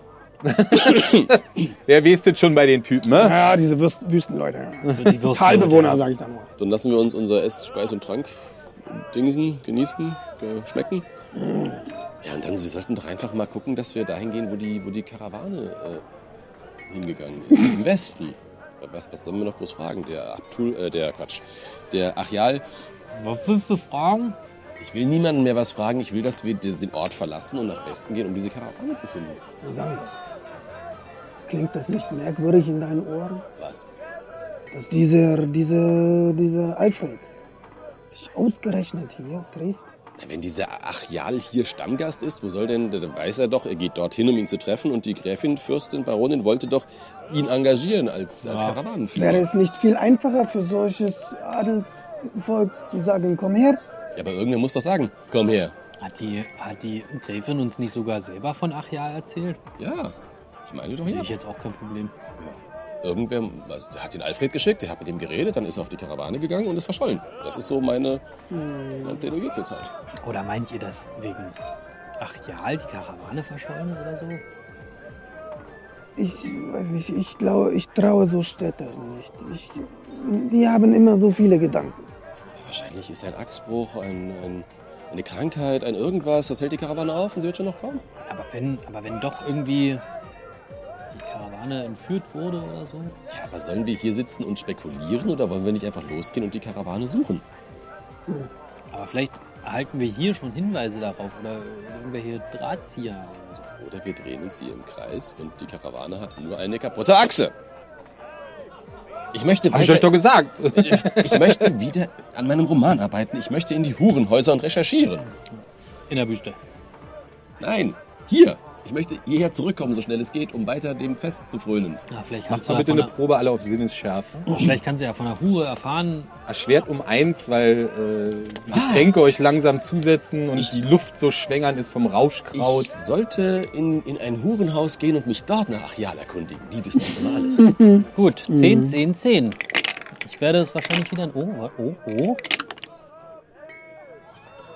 Wer weiß das schon bei den Typen, ne? Ja, diese Wüst- Wüstenleute. Ja. Also die Würste- Talbewohner, sage ich da nur. Dann lassen wir uns unser Ess, Speis und Trank dingsen, genießen, äh, schmecken. Ja, und dann, wir sollten doch einfach mal gucken, dass wir dahin gehen, wo die, wo die Karawane äh, hingegangen ist. Im Westen. Was, was sollen wir noch groß fragen? Der Abtul, äh, der Quatsch, der Achial. Was willst du fragen? Ich will niemanden mehr was fragen. Ich will, dass wir des- den Ort verlassen und nach Westen gehen, um diese Karawane zu finden. Sag, klingt das nicht merkwürdig in deinen Ohren? Was? Dass dieser, dieser, dieser Alfred sich ausgerechnet hier trifft? Na, wenn dieser Achial hier Stammgast ist, wo soll denn, da weiß er doch, er geht dorthin, um ihn zu treffen und die Gräfin, Fürstin, Baronin wollte doch ihn engagieren als, als Karawanenführer. Wäre es nicht viel einfacher für solches Adelsvolks zu sagen, komm her? Ja, aber irgendwer muss doch sagen, komm her. Hat die, hat die Gräfin uns nicht sogar selber von Achial erzählt? Ja, ich meine doch Sehe ja. ich jetzt auch kein Problem. Irgendwer also, der hat den Alfred geschickt, der hat mit ihm geredet, dann ist er auf die Karawane gegangen und ist verschollen. Das ist so meine, mein Plädoyer zur Zeit. Oder meint ihr, dass wegen Achial die Karawane verschollen oder so? Ich weiß nicht, ich glaube, ich traue so Städte nicht. Ich, die haben immer so viele Gedanken. Wahrscheinlich ist ein Achsbruch, ein, ein, eine Krankheit, ein irgendwas, das hält die Karawane auf und sie wird schon noch kommen. Aber wenn, aber wenn doch irgendwie die Karawane entführt wurde oder so? Ja, aber sollen wir hier sitzen und spekulieren oder wollen wir nicht einfach losgehen und die Karawane suchen? Aber vielleicht erhalten wir hier schon Hinweise darauf oder irgendwelche Drahtzieher oder so. Oder wir drehen uns hier im Kreis und die Karawane hat nur eine kaputte Achse. Ich möchte Hab ich euch doch gesagt. ich möchte wieder an meinem Roman arbeiten. Ich möchte in die Hurenhäuser und recherchieren. In der Wüste. Nein, hier. Ich möchte hierher zurückkommen, so schnell es geht, um weiter dem Fest zu frönen. Ja, vielleicht, Macht kannst du mal ja bitte von eine Probe alle auf Sinnesschärfe. der, vielleicht kannst du ja von der Hure erfahren. Erschwert um eins, weil äh, die Getränke euch langsam zusetzen und die Luft so schwängern ist vom Rauschkraut. Ich sollte in, in ein Hurenhaus gehen und mich dort nach Achial erkundigen. Die wissen immer alles. Gut, zehn, zehn, zehn. Ich werde es wahrscheinlich wieder... Oh, oh, oh.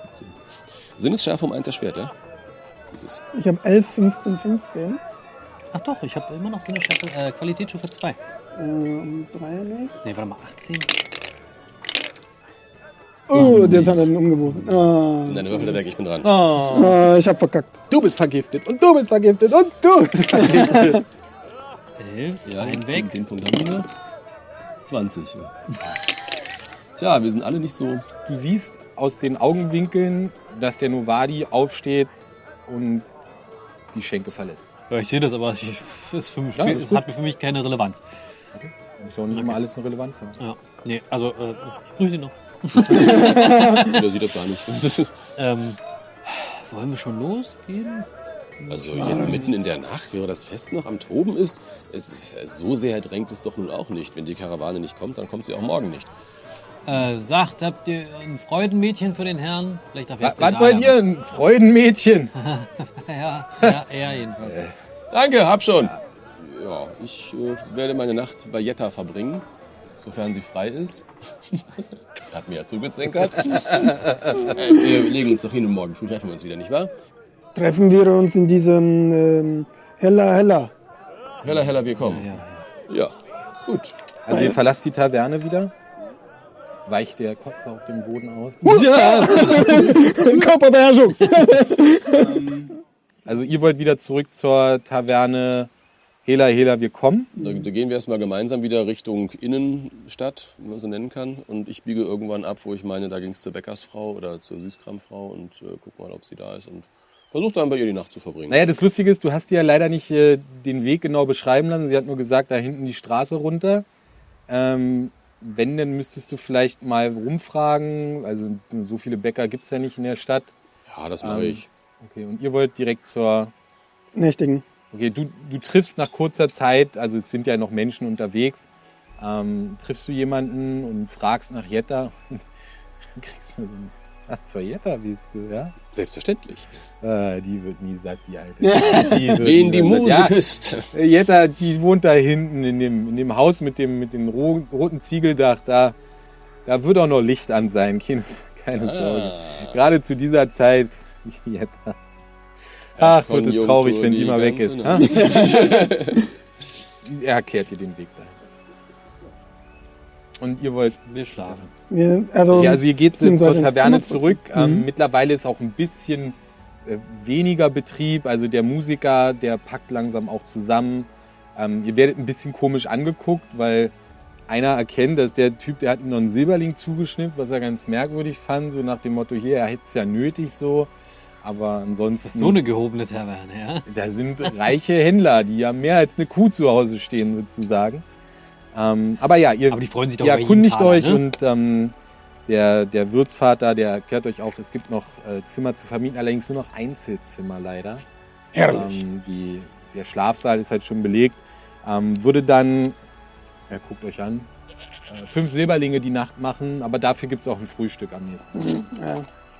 Sinnesschärfe um eins erschwert, ja? Dieses. Ich habe elf, fünfzehn, fünfzehn. Ach doch, ich habe immer noch so eine Staffel, äh, Qualitätsstufe zwei. Äh, um drei nicht. Nee, warte mal, achtzehn. Oh, jetzt hat er den umgeworfen. Oh. Deine Würfel weg, ich bin dran. Oh, ich hab verkackt. Du bist vergiftet und du bist vergiftet und du bist vergiftet. elf, Ja, ein weg. Den Punkt haben wir. zwanzig. Tja, wir sind alle nicht so... Du siehst aus den Augenwinkeln, dass der Novadi aufsteht und die Schenke verlässt. Ja, ich sehe das, aber ich, ist für mich, Ja, es ist gut. hat für mich keine Relevanz. Das ist auch nicht immer alles eine Relevanz. Ja. Ja, nee, also äh, ich grüße ihn noch. Der sieht das gar nicht. Ähm, wollen wir schon losgehen? Also jetzt mitten in der Nacht, während das Fest noch am Toben ist, es ist so sehr drängt es doch nun auch nicht. Wenn die Karawane nicht kommt, dann kommt sie auch morgen nicht. Äh, sagt, habt ihr ein Freudenmädchen für den Herrn? Vielleicht darf Was, jetzt was wollt ihr? Ein Freudenmädchen? Ja, ja, er jedenfalls. Danke, hab schon. Ja, ich äh, werde meine Nacht bei Jetta verbringen, sofern sie frei ist. Hat mir ja zugezwinkert. äh, wir legen uns doch hin und morgen früh treffen wir uns wieder, nicht wahr? Treffen wir uns in diesem ähm, Heller, Heller. Heller, heller, wir kommen. Ja, ja. Ja, gut. Also ihr verlasst die Taverne wieder. Weicht der Kotze auf dem Boden aus. Ja! Körperbeherrschung! Also ihr wollt wieder zurück zur Taverne Hela, Hela, wir kommen. Da, da gehen wir erstmal gemeinsam wieder Richtung Innenstadt, wenn man so nennen kann. Und ich biege irgendwann ab, wo ich meine, da ging es zur Bäckersfrau oder zur Süßkramfrau und äh, guck mal, ob sie da ist. Und versuche dann bei ihr die Nacht zu verbringen. Naja, das Lustige ist, du hast dir ja leider nicht äh, den Weg genau beschreiben lassen. Sie hat nur gesagt, da hinten die Straße runter. Ähm, wenn, dann müsstest du vielleicht mal rumfragen. Also so viele Bäcker gibt es ja nicht in der Stadt. Ja, das mache Ähm, ich. Okay, und ihr wollt direkt zur... Nächtigen. Okay, du, du triffst nach kurzer Zeit, also es sind ja noch Menschen unterwegs, ähm, triffst du jemanden und fragst nach Jetta. Kriegst du den... Ach, zur Jetta willst du, ja? Selbstverständlich. Äh, die wird nie satt, die Alte. Die wird Wen nie die satt. Muse Ja, küsst. Jetta, die wohnt da hinten in dem, in dem Haus mit dem, mit dem ro roten Ziegeldach. Da, da wird auch noch Licht an sein, keine, keine Ah. Sorge. Gerade zu dieser Zeit, Jetta. Ach, wird es traurig, wenn die mal weg ist. Ha? Er erklärt dir den Weg dahin. Und ihr wollt... Wir schlafen. Wir, also, Ja, also ihr geht zur beziehungsweise ins Taverne Zimmer zurück. Ähm, Mhm. Mittlerweile ist auch ein bisschen äh, weniger Betrieb. Also der Musiker, der packt langsam auch zusammen. Ähm, ihr werdet ein bisschen komisch angeguckt, weil einer erkennt, dass der Typ, der hat ihm noch einen Silberling zugeschnippt, was er ganz merkwürdig fand. So nach dem Motto, hier, er hätte es ja nötig so. Aber ansonsten... Das ist so eine gehobene Taverne, ja? Da sind reiche Händler, die ja mehr als eine Kuh zu Hause stehen, sozusagen. Ähm, aber ja, ihr, Aber die freuen sich doch ihr über jeden erkundigt Taler, euch ne? und ähm, der, der Wirtsvater, der erklärt euch auch, es gibt noch äh, Zimmer zu vermieten, allerdings nur noch Einzelzimmer leider. Herrlich. Ähm, die, der Schlafsaal ist halt schon belegt. Ähm, würde dann, ja, guckt euch an, äh, fünf Silberlinge die Nacht machen, aber dafür gibt es auch ein Frühstück am nächsten. Ja.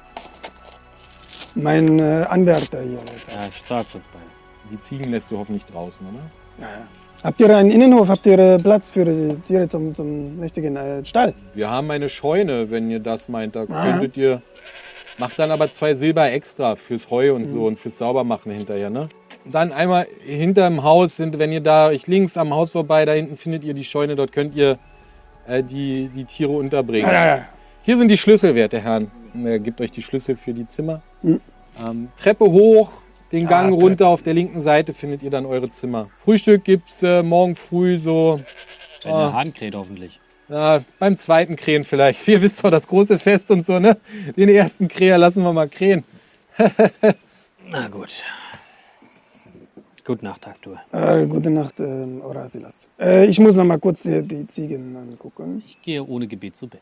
Mein äh, Anwärter hier. Alter. Ja, ich zahle für uns beide. Die Ziegen lässt du hoffentlich draußen, oder? Habt ihr einen Innenhof? Habt ihr äh, Platz für die Tiere zum, zum nächtigen äh, Stall? Wir haben eine Scheune, wenn ihr das meint. Da könntet ihr. Macht dann aber zwei Silber extra fürs Heu und so und fürs Saubermachen hinterher, ne? Dann einmal hinterm Haus sind, wenn ihr da euch links am Haus vorbei, da hinten findet ihr die Scheune, dort könnt ihr äh, die, die Tiere unterbringen. Ja, ja, ja. Hier sind die Schlüssel, werte Herren. Er gibt euch die Schlüssel für die Zimmer. Ähm, Treppe hoch, den Gang Ah, runter, auf der linken Seite findet ihr dann eure Zimmer. Frühstück gibt's äh, morgen früh so. Eine Ah. Hahnkrähe hoffentlich. Na, beim zweiten Krähen vielleicht. Ihr wisst doch, das große Fest und so, ne? Den ersten Kräher lassen wir mal krähen. Na gut. Gute Nacht, Aktur. Äh, gute Nacht, äh, Orasilas. Äh, ich muss noch mal kurz die, die Ziegen angucken. Ich gehe ohne Gebet zu Bett.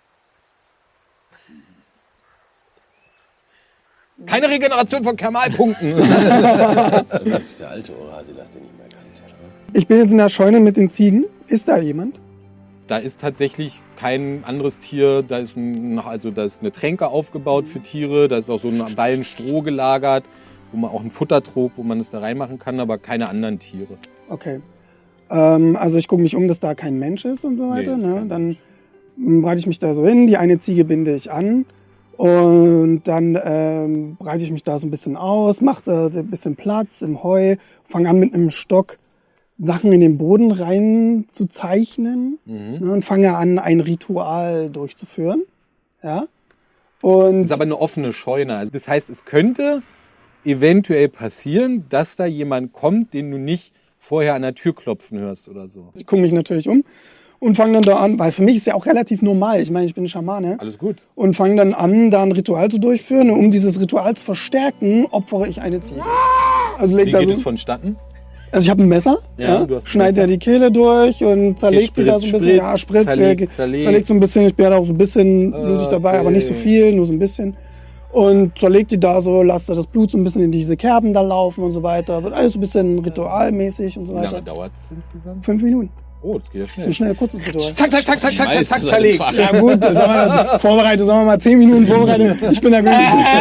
Keine Regeneration von Kamalpunkten. Das ist der alte Orasilas, den ich mehr kannte. Ich bin jetzt in der Scheune mit den Ziegen. Ist da jemand? Da ist tatsächlich kein anderes Tier. Da ist, ein, also da ist eine Tränke aufgebaut für Tiere. Da ist auch so ein Ballen Stroh gelagert, wo man auch ein Futtertrog, wo man es da reinmachen kann, aber keine anderen Tiere. Okay. Ähm, also ich gucke mich um, dass da kein Mensch ist und so Nee, weiter. ist ne? kein Dann Mensch. m, breite ich mich da so hin. Die eine Ziege binde ich an Und dann ähm, breite ich mich da so ein bisschen aus, mache äh, ein bisschen Platz im Heu, fange an mit einem Stock Sachen in den Boden rein zu zeichnen Mhm. ne, und fange an, ein Ritual durchzuführen. Ja. Und Das ist aber eine offene Scheune. Also das heißt, es könnte eventuell passieren, dass da jemand kommt, den du nicht vorher an der Tür klopfen hörst oder so. ich gucke mich natürlich um und fange dann da an, weil für mich ist ja auch relativ normal. Ich meine, ich bin Schamane. Alles gut. Und fange dann an, da ein Ritual zu durchführen. Und um dieses Ritual zu verstärken, opfere ich eine Ziege. Also, leg Wie da geht so, es vonstatten? also ich habe ein Messer, Ja, ja, du hast ein schneide Messer. ja die Kehle durch und zerlegt Okay, die da so ein spritz, bisschen. Ja, spritz, spritz, zerlegt, ja, zerlegt. zerlegt so ein bisschen. Ich bin ja auch so ein bisschen blutig dabei, aber nicht so Okay. viel, nur so ein bisschen. Und zerlegt die da so, lasst da das Blut so ein bisschen in diese Kerben da laufen und so weiter. Wird alles so ein bisschen ritualmäßig und so Wie lange weiter. dauert es insgesamt? Fünf Minuten. Oh, das geht ja So schnell. schnell, kurzes Ritual. Zack, zack, zack, zack, zack, zack, zack, Meister zerlegt. seines Ja gut, sagen wir mal, vorbereitet, sagen wir mal zehn Minuten vorbereitet. Ich bin da gut.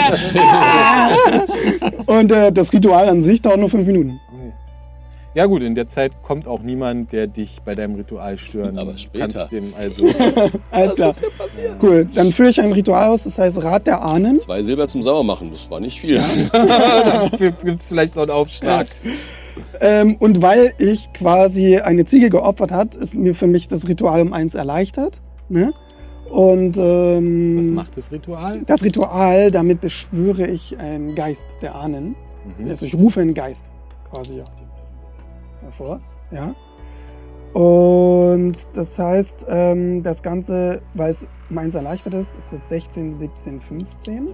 Und äh, das Ritual an sich dauert nur fünf Minuten. Ja gut, in der Zeit kommt auch niemand, der dich bei deinem Ritual stören Aber später. kannst dem also Alles klar. Cool, dann führe ich ein Ritual aus, das heißt Rat der Ahnen. Zwei Silber zum Sauermachen, das war nicht viel. gibt es vielleicht noch einen Aufschlag. Ähm, und weil ich quasi eine Ziege geopfert hat, ist mir für mich das Ritual um eins erleichtert. Ne? Und ähm, Was macht das Ritual? das Ritual, damit beschwöre ich einen Geist der Ahnen. Mhm. Also ich rufe einen Geist quasi hervor. Ja. Und das heißt, ähm, das Ganze, weil es um eins erleichtert ist, ist das sechzehn, siebzehn, fünfzehn.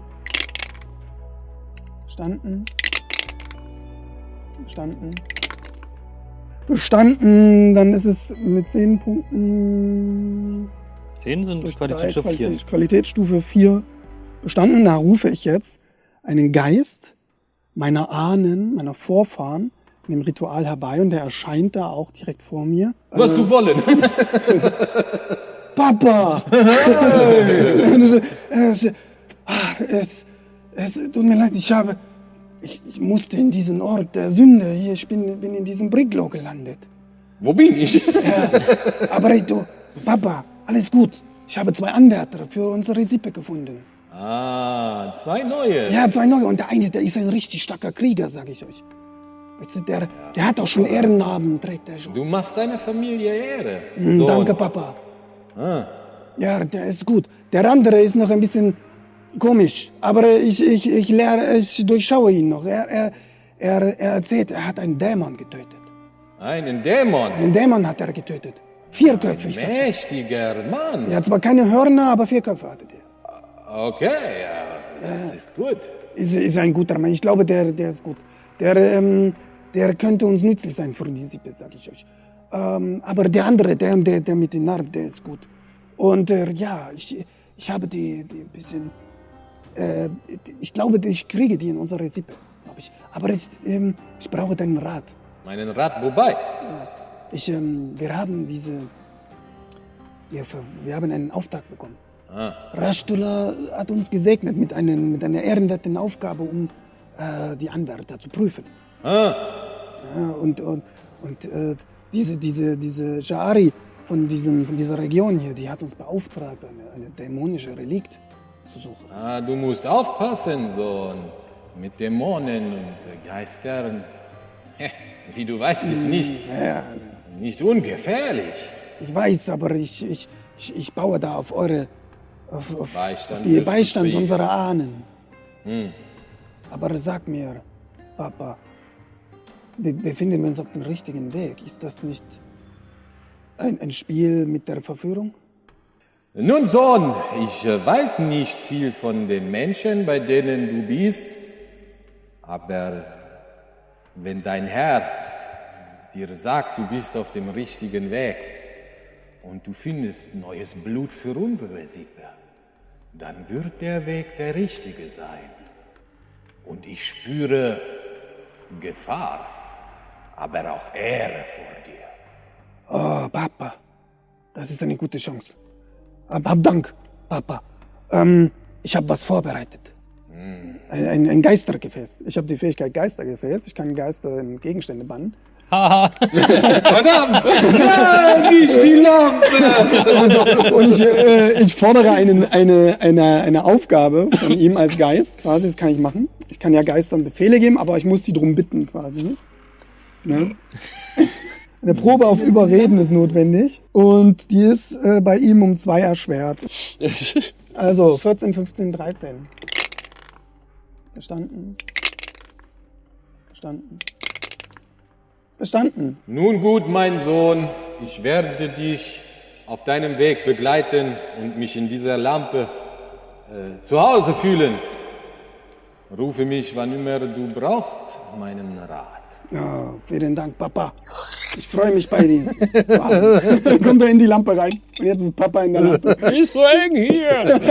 Bestanden. Bestanden. Bestanden, dann ist es mit zehn Punkten Zehn sind durch Qualitätsstufe drei, vier. Qualität, Qualitätsstufe vier bestanden. Da rufe ich jetzt einen Geist meiner Ahnen, meiner Vorfahren in dem Ritual herbei und der erscheint da auch direkt vor mir. Was du wollen. Papa! es, es, es tut mir leid, ich habe, ich, ich musste in diesen Ort der Sünde, hier, ich bin, bin in diesem Bricklow gelandet. Wo bin ich? Aber ey, du, Papa, alles gut. Ich habe zwei Anwärter für unsere Sippe gefunden. Ah, zwei neue. Ja, zwei neue. Und der eine, der ist ein richtig starker Krieger, sag ich euch. Weißt du, der, der hat auch schon Ehrennamen, trägt er schon. Du machst deiner Familie Ehre. Mm, Sohn. Danke, Papa. Ah. Ja, der ist gut. Der andere ist noch ein bisschen komisch. Aber ich, ich, ich, lehre, ich durchschaue ihn noch. Er, er, er, er erzählt, er hat einen Dämon getötet. Einen Dämon. Einen Dämon hat er getötet. Vierköpfig. sagt er. Mächtiger Mann. Er hat zwar keine Hörner, aber vier Köpfe hatte der. Okay, ja, das ist gut. Ist, ist ein guter Mann. Ich glaube, der, der ist gut. Der, ähm, der könnte uns nützlich sein für die Sippe, sag ich euch. Ähm, aber der andere, der, der, der mit den Narben, der ist gut. Und äh, ja, ich, ich habe die, die ein bisschen. Äh, ich glaube, ich kriege die in unsere Sippe. Glaub ich. Aber ich, ähm, ich brauche deinen Rat. Meinen Rat, wobei? Ich, ähm, wir haben diese. Wir, wir haben einen Auftrag bekommen. Ah. Rashtula hat uns gesegnet mit, einem, mit einer ehrenwerten Aufgabe, um äh, die Anwärter zu prüfen. Ah. Ja, und und, und äh, diese, diese, diese Sha'ari von, diesem, von dieser Region hier, die hat uns beauftragt, eine, eine dämonische Relikt zu suchen. Ah, du musst aufpassen, Sohn. Mit Dämonen und Geistern. Heh, wie du weißt, ist nicht, Ja, nicht ungefährlich. ich weiß, aber ich, ich, ich, ich baue da auf eure auf, auf, Beistand auf die wirst du Beistand kriegen. unserer Ahnen. Hm. Aber sag mir, Papa, be befinden wir uns auf dem richtigen Weg? Ist das nicht ein, ein Spiel mit der Verführung? Nun, Sohn, ich äh, weiß nicht viel von den Menschen, bei denen du bist, aber wenn dein Herz dir sagt, du bist auf dem richtigen Weg und du findest neues Blut für unsere Sippe, dann wird der Weg der richtige sein. Und ich spüre Gefahr, aber auch Ehre vor dir. Oh, Papa, das ist eine gute Chance. Hab, hab Dank, Papa. Ähm, ich habe was vorbereitet. Ein, ein, ein Geistergefäß. Ich habe die Fähigkeit Geistergefäß. Ich kann Geister in Gegenstände bannen. Haha. Verdammt! Nicht die Laune! und, und ich, äh, ich fordere eine, eine, eine, eine Aufgabe von ihm als Geist, quasi, das kann ich machen. Ich kann ja Geistern Befehle geben, aber ich muss die drum bitten, quasi. Ne? Eine Probe auf Überreden ist notwendig. Und die ist äh, bei ihm um zwei erschwert. Also vierzehn, fünfzehn, dreizehn. Bestanden. Bestanden. Bestanden. Nun gut, mein Sohn, ich werde dich auf deinem Weg begleiten und mich in dieser Lampe äh, zu Hause fühlen. Rufe mich, wann immer du brauchst, meinen Rat. Ja, vielen Dank, Papa. Ich freue mich bei dir. Dann kommt er in die Lampe rein. Und jetzt ist Papa in der Lampe. Ist so eng hier.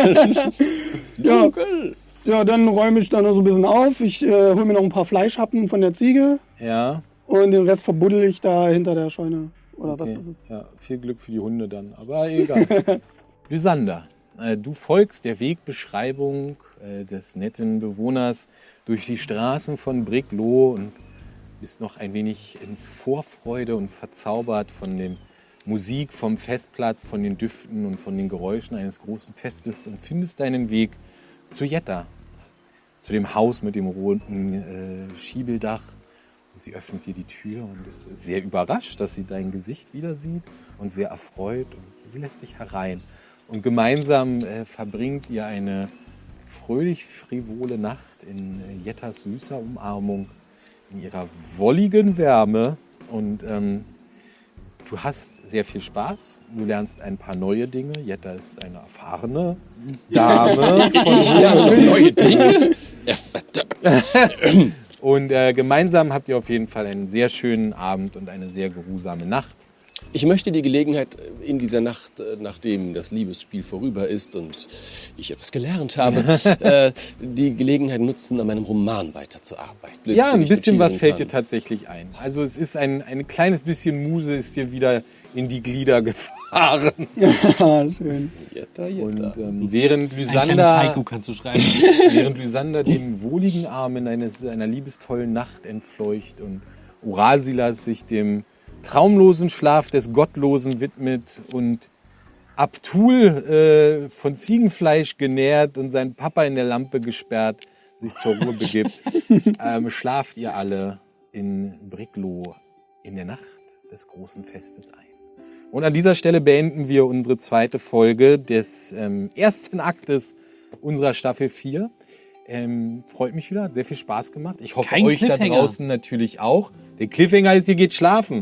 Ja, ja, dann räume ich da noch so ein bisschen auf. Ich äh, hole mir noch ein paar Fleischhappen von der Ziege. Ja, Und den Rest verbuddel ich da hinter der Scheune. Oder okay. was ist es? Ja, viel Glück für die Hunde dann, aber egal. Lysander, äh, du folgst der Wegbeschreibung äh, des netten Bewohners durch die Straßen von Briglow und bist noch ein wenig in Vorfreude und verzaubert von der Musik vom Festplatz, von den Düften und von den Geräuschen eines großen Festes und findest deinen Weg zu Jetta, zu dem Haus mit dem roten äh, Schiebeldach. Und sie öffnet dir die Tür und ist sehr überrascht, dass sie dein Gesicht wieder sieht und sehr erfreut. Und sie lässt dich herein. Und gemeinsam äh, verbringt ihr eine fröhlich frivole Nacht in äh, Jettas süßer Umarmung, in ihrer wolligen Wärme. Und ähm, du hast sehr viel Spaß. Du lernst ein paar neue Dinge. Jetta ist eine erfahrene Dame. Von Neue Dinge? Ja, verdammt. Und äh, gemeinsam habt ihr auf jeden Fall einen sehr schönen Abend und eine sehr geruhsame Nacht. Ich möchte die Gelegenheit in dieser Nacht, nachdem das Liebesspiel vorüber ist und ich etwas gelernt habe, äh, die Gelegenheit nutzen, an meinem Roman weiterzuarbeiten. Ja, ein bisschen was fällt dir tatsächlich ein. Also es ist ein, ein kleines bisschen Muse ist dir wieder in die Glieder gefahren. Ja, schön. Jetta, Jetta. Und ähm, während Ein kleines Lysander, Haiku kannst du schreiben. während Lysander dem wohligen Armen eines, einer liebestollen Nacht entfleucht und Urasilas sich dem traumlosen Schlaf des Gottlosen widmet und Abtul äh, von Ziegenfleisch genährt und seinen Papa in der Lampe gesperrt sich zur Ruhe begibt, ähm, schlaft ihr alle in Briglow in der Nacht des großen Festes ein. Und an dieser Stelle beenden wir unsere zweite Folge des ähm, ersten Aktes unserer Staffel vier. Ähm, freut mich wieder, hat sehr viel Spaß gemacht. Ich hoffe, Kein euch da Cliffhanger. draußen natürlich auch. Der Cliffhanger ist, ihr geht schlafen.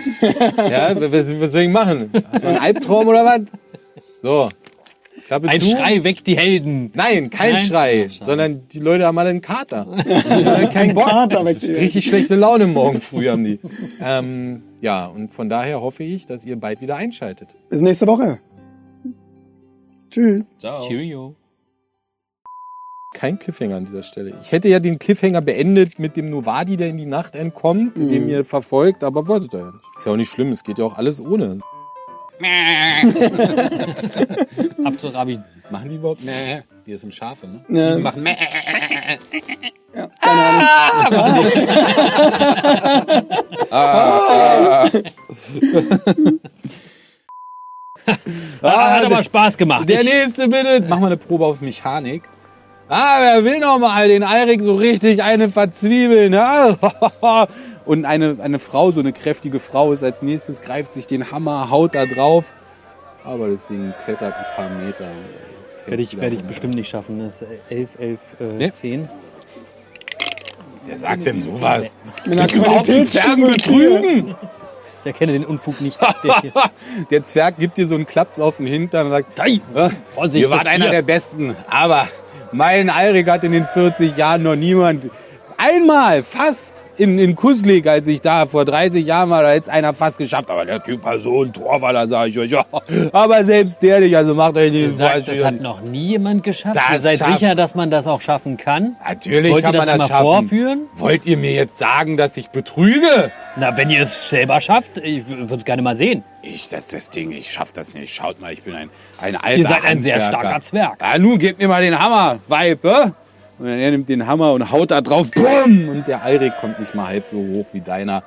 Ja, was, was soll ich machen? Hast du einen Albtraum oder was? So, Klappe Ein zu. Schrei weckt die Helden. Nein, kein Nein? Schrei, Ach, schade. sondern die Leute haben alle einen Kater. Kein Kein Bock. Kater weg. Richtig schlechte Laune morgen früh haben die. Ähm, ja, und von daher hoffe ich, dass ihr bald wieder einschaltet. Bis nächste Woche. Tschüss. Ciao. Cheerio. Kein Cliffhanger an dieser Stelle. Ich hätte ja den Cliffhanger beendet mit dem Novadi, der in die Nacht entkommt, Mhm. dem ihr verfolgt, aber wolltet ihr ja nicht. Ist ja auch nicht schlimm, es geht ja auch alles ohne. Ab zu Rabin. Machen die überhaupt? Nee. Die sind Schafe, ne? Ja. Die machen Ja, keine Ahnung. Ah, hat aber Spaß gemacht. Der Ich- nächste bitte. Mach mal eine Probe auf Mechanik. Ah, wer will noch mal den Eirik so richtig eine verzwiebeln? Ja? Und eine, eine Frau, so eine kräftige Frau ist als nächstes, greift sich den Hammer, haut da drauf. Aber das Ding klettert ein paar Meter. fällt Werde ich, wieder werde ich runter. bestimmt nicht schaffen. Das ist elf, elf, äh, Nee. zehn. Wer sagt denn sowas? Mit einer Überhaupt einen Zwergen betrügen? Ich erkenne den Unfug nicht. Der hier. Der Zwerg gibt dir so einen Klaps auf den Hintern und sagt, Ei, "Ja, Vorsicht, ihr wart das einer Bier." der Besten, aber mein Eirik hat in den vierzig Jahren noch niemand, einmal fast in, in Kuslik, als ich da vor dreißig Jahren war, da hätte einer fast geschafft, aber der Typ war so ein Torwaller, sag ich euch, ja, aber selbst der nicht, also macht euch nicht Sagt, das hat noch nie jemand geschafft. Das Ihr seid schafft- sicher, dass man das auch schaffen kann? Natürlich Wollt kann ihr man das das einmal schaffen. vorführen? Wollt ihr mir jetzt sagen, dass ich betrüge? Na, wenn ihr es selber schafft, ich würde es gerne mal sehen. Ich, das ist das Ding, ich schaff das nicht. Schaut mal, ich bin ein, ein alter Ihr seid ein sehr Handwerker. starker Zwerg. Ja, nun gebt mir mal den Hammer, Weib, äh? Und er nimmt den Hammer und haut da drauf, bumm! Und der Eirik kommt nicht mal halb so hoch wie deiner.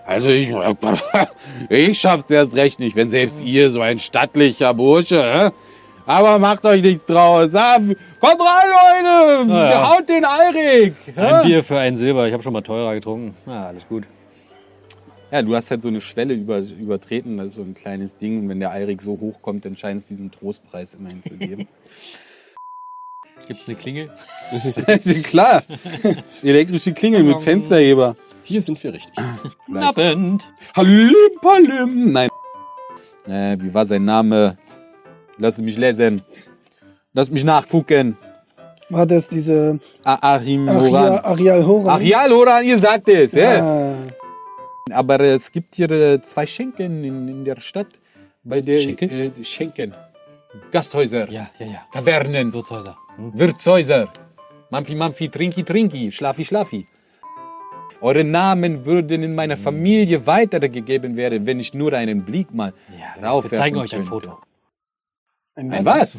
Also ich, ich schaff's erst recht nicht, wenn selbst ihr so ein stattlicher Bursche, hä? Aber macht euch nichts draus. Ah, kommt rein, Leute! Na ja. Haut den Alrik! Ein Bier für ein Silber. Ich habe schon mal teurer getrunken. Na, alles gut. Ja, du hast halt so eine Schwelle über, übertreten, das ist so ein kleines Ding. Und wenn der Alrik so hoch kommt, dann scheint es diesen Trostpreis immerhin zu geben. Gibt's eine Klingel? Klar, elektrische Klingel mit Fensterheber. Hier sind wir richtig. Guten Abend. Halim, Halim. Nein. Äh, wie war sein Name? Lass mich lesen. Lass mich nachgucken. War das diese A Achim Aria, Horan. Arial Horan? Arial Horan, ihr sagt es. Ja. Ah, Aber es gibt hier äh, zwei Schenken in, in der Stadt. Bei der Schenken? Äh, Schenken. Gasthäuser. Ja, ja, ja. Tavernen. Wirtshäuser. Hm? Wirtshäuser. Mampfi, Mampfi, Trinki, Trinki. Schlafi, Schlafi. Eure Namen würden in meiner Familie weitergegeben werden, wenn ich nur einen Blick mal Ja, drauf wir zeigen werfen euch ein könnte. Foto. ein Ein was?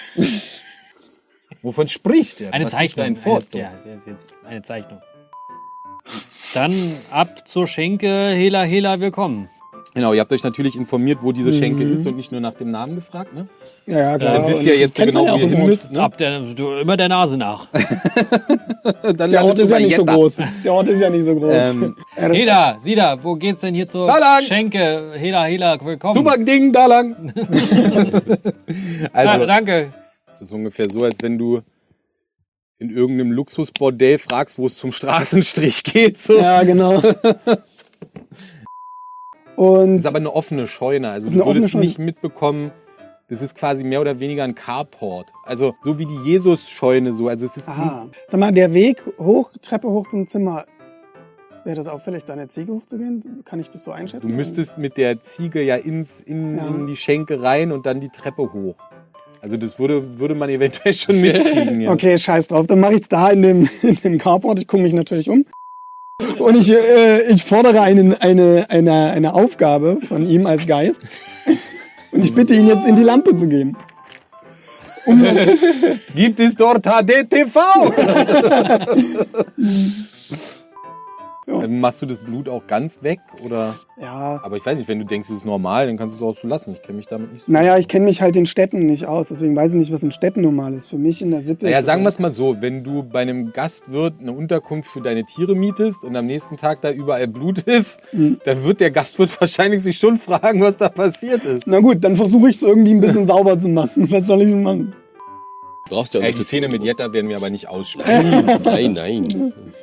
Wovon spricht er? Eine was Zeichnung. Ist ein Foto? Eine, ja, eine Zeichnung. Dann ab zur Schenke. Hela, Hela, willkommen. Genau, ihr habt euch natürlich informiert, wo diese Schenke ist und nicht nur nach dem Namen gefragt, ne? Ja, ja, klar. Dann wisst ihr ja jetzt Kennt man genau, ja wo ihr auch im hin Ort. müsst, ne? Ab der, du, immer der Nase nach. Dann Der Ort landest du ist ja bei nicht so Jetta. groß. Der Ort ist ja nicht so groß. Ähm, Er- Hela, sieh da, wo geht's denn hier zur Da lang. Schenke? Hela, Hela, willkommen. Super Ding, da lang. also, Ah, danke. das ist ungefähr so, als wenn du in irgendeinem Luxusbordell fragst, wo es zum Straßenstrich geht. So. Ja, genau. Und Das ist aber eine offene Scheune. Also Eine du würdest offene Scheune. nicht mitbekommen, das ist quasi mehr oder weniger ein Carport. Also so wie die Jesus-Scheune so. Also es ist aha. Sag mal, der Weg hoch, Treppe hoch zum Zimmer, wäre das auffällig, da eine Ziege hochzugehen? Kann ich das so einschätzen? Du müsstest mit der Ziege ja ins, in, Ja. in die Schenke rein und dann die Treppe hoch. Also das würde, würde man eventuell schon mitkriegen. Ja. Okay, scheiß drauf. Dann mache ich es da in dem, in dem Carport. Ich gucke mich natürlich um. Und ich, äh, ich fordere einen, eine, eine, eine Aufgabe von ihm als Geist. Und ich bitte ihn jetzt in die Lampe zu gehen. Gibt es dort H D T V? Ja. Ähm, Machst du das Blut auch ganz weg? Oder? Ja. Aber ich weiß nicht, wenn du denkst, es ist normal, dann kannst du es auch so lassen. Ich kenne mich damit nicht so. Naja, ich kenne mich halt in Städten nicht aus. Deswegen weiß ich nicht, was in Städten normal ist. Für mich in der Sippe Naja, ist sagen wir das es mal so, wenn du bei einem Gastwirt eine Unterkunft für deine Tiere mietest und am nächsten Tag da überall Blut ist, Mhm. dann wird der Gastwirt wahrscheinlich sich schon fragen, was da passiert ist. Na gut, dann versuche ich es irgendwie ein bisschen sauber zu machen. Was soll ich denn machen? Du brauchst ja Äh, die Unterstützung. Szene mit Jetta werden wir aber nicht aussprechen. Nein, nein.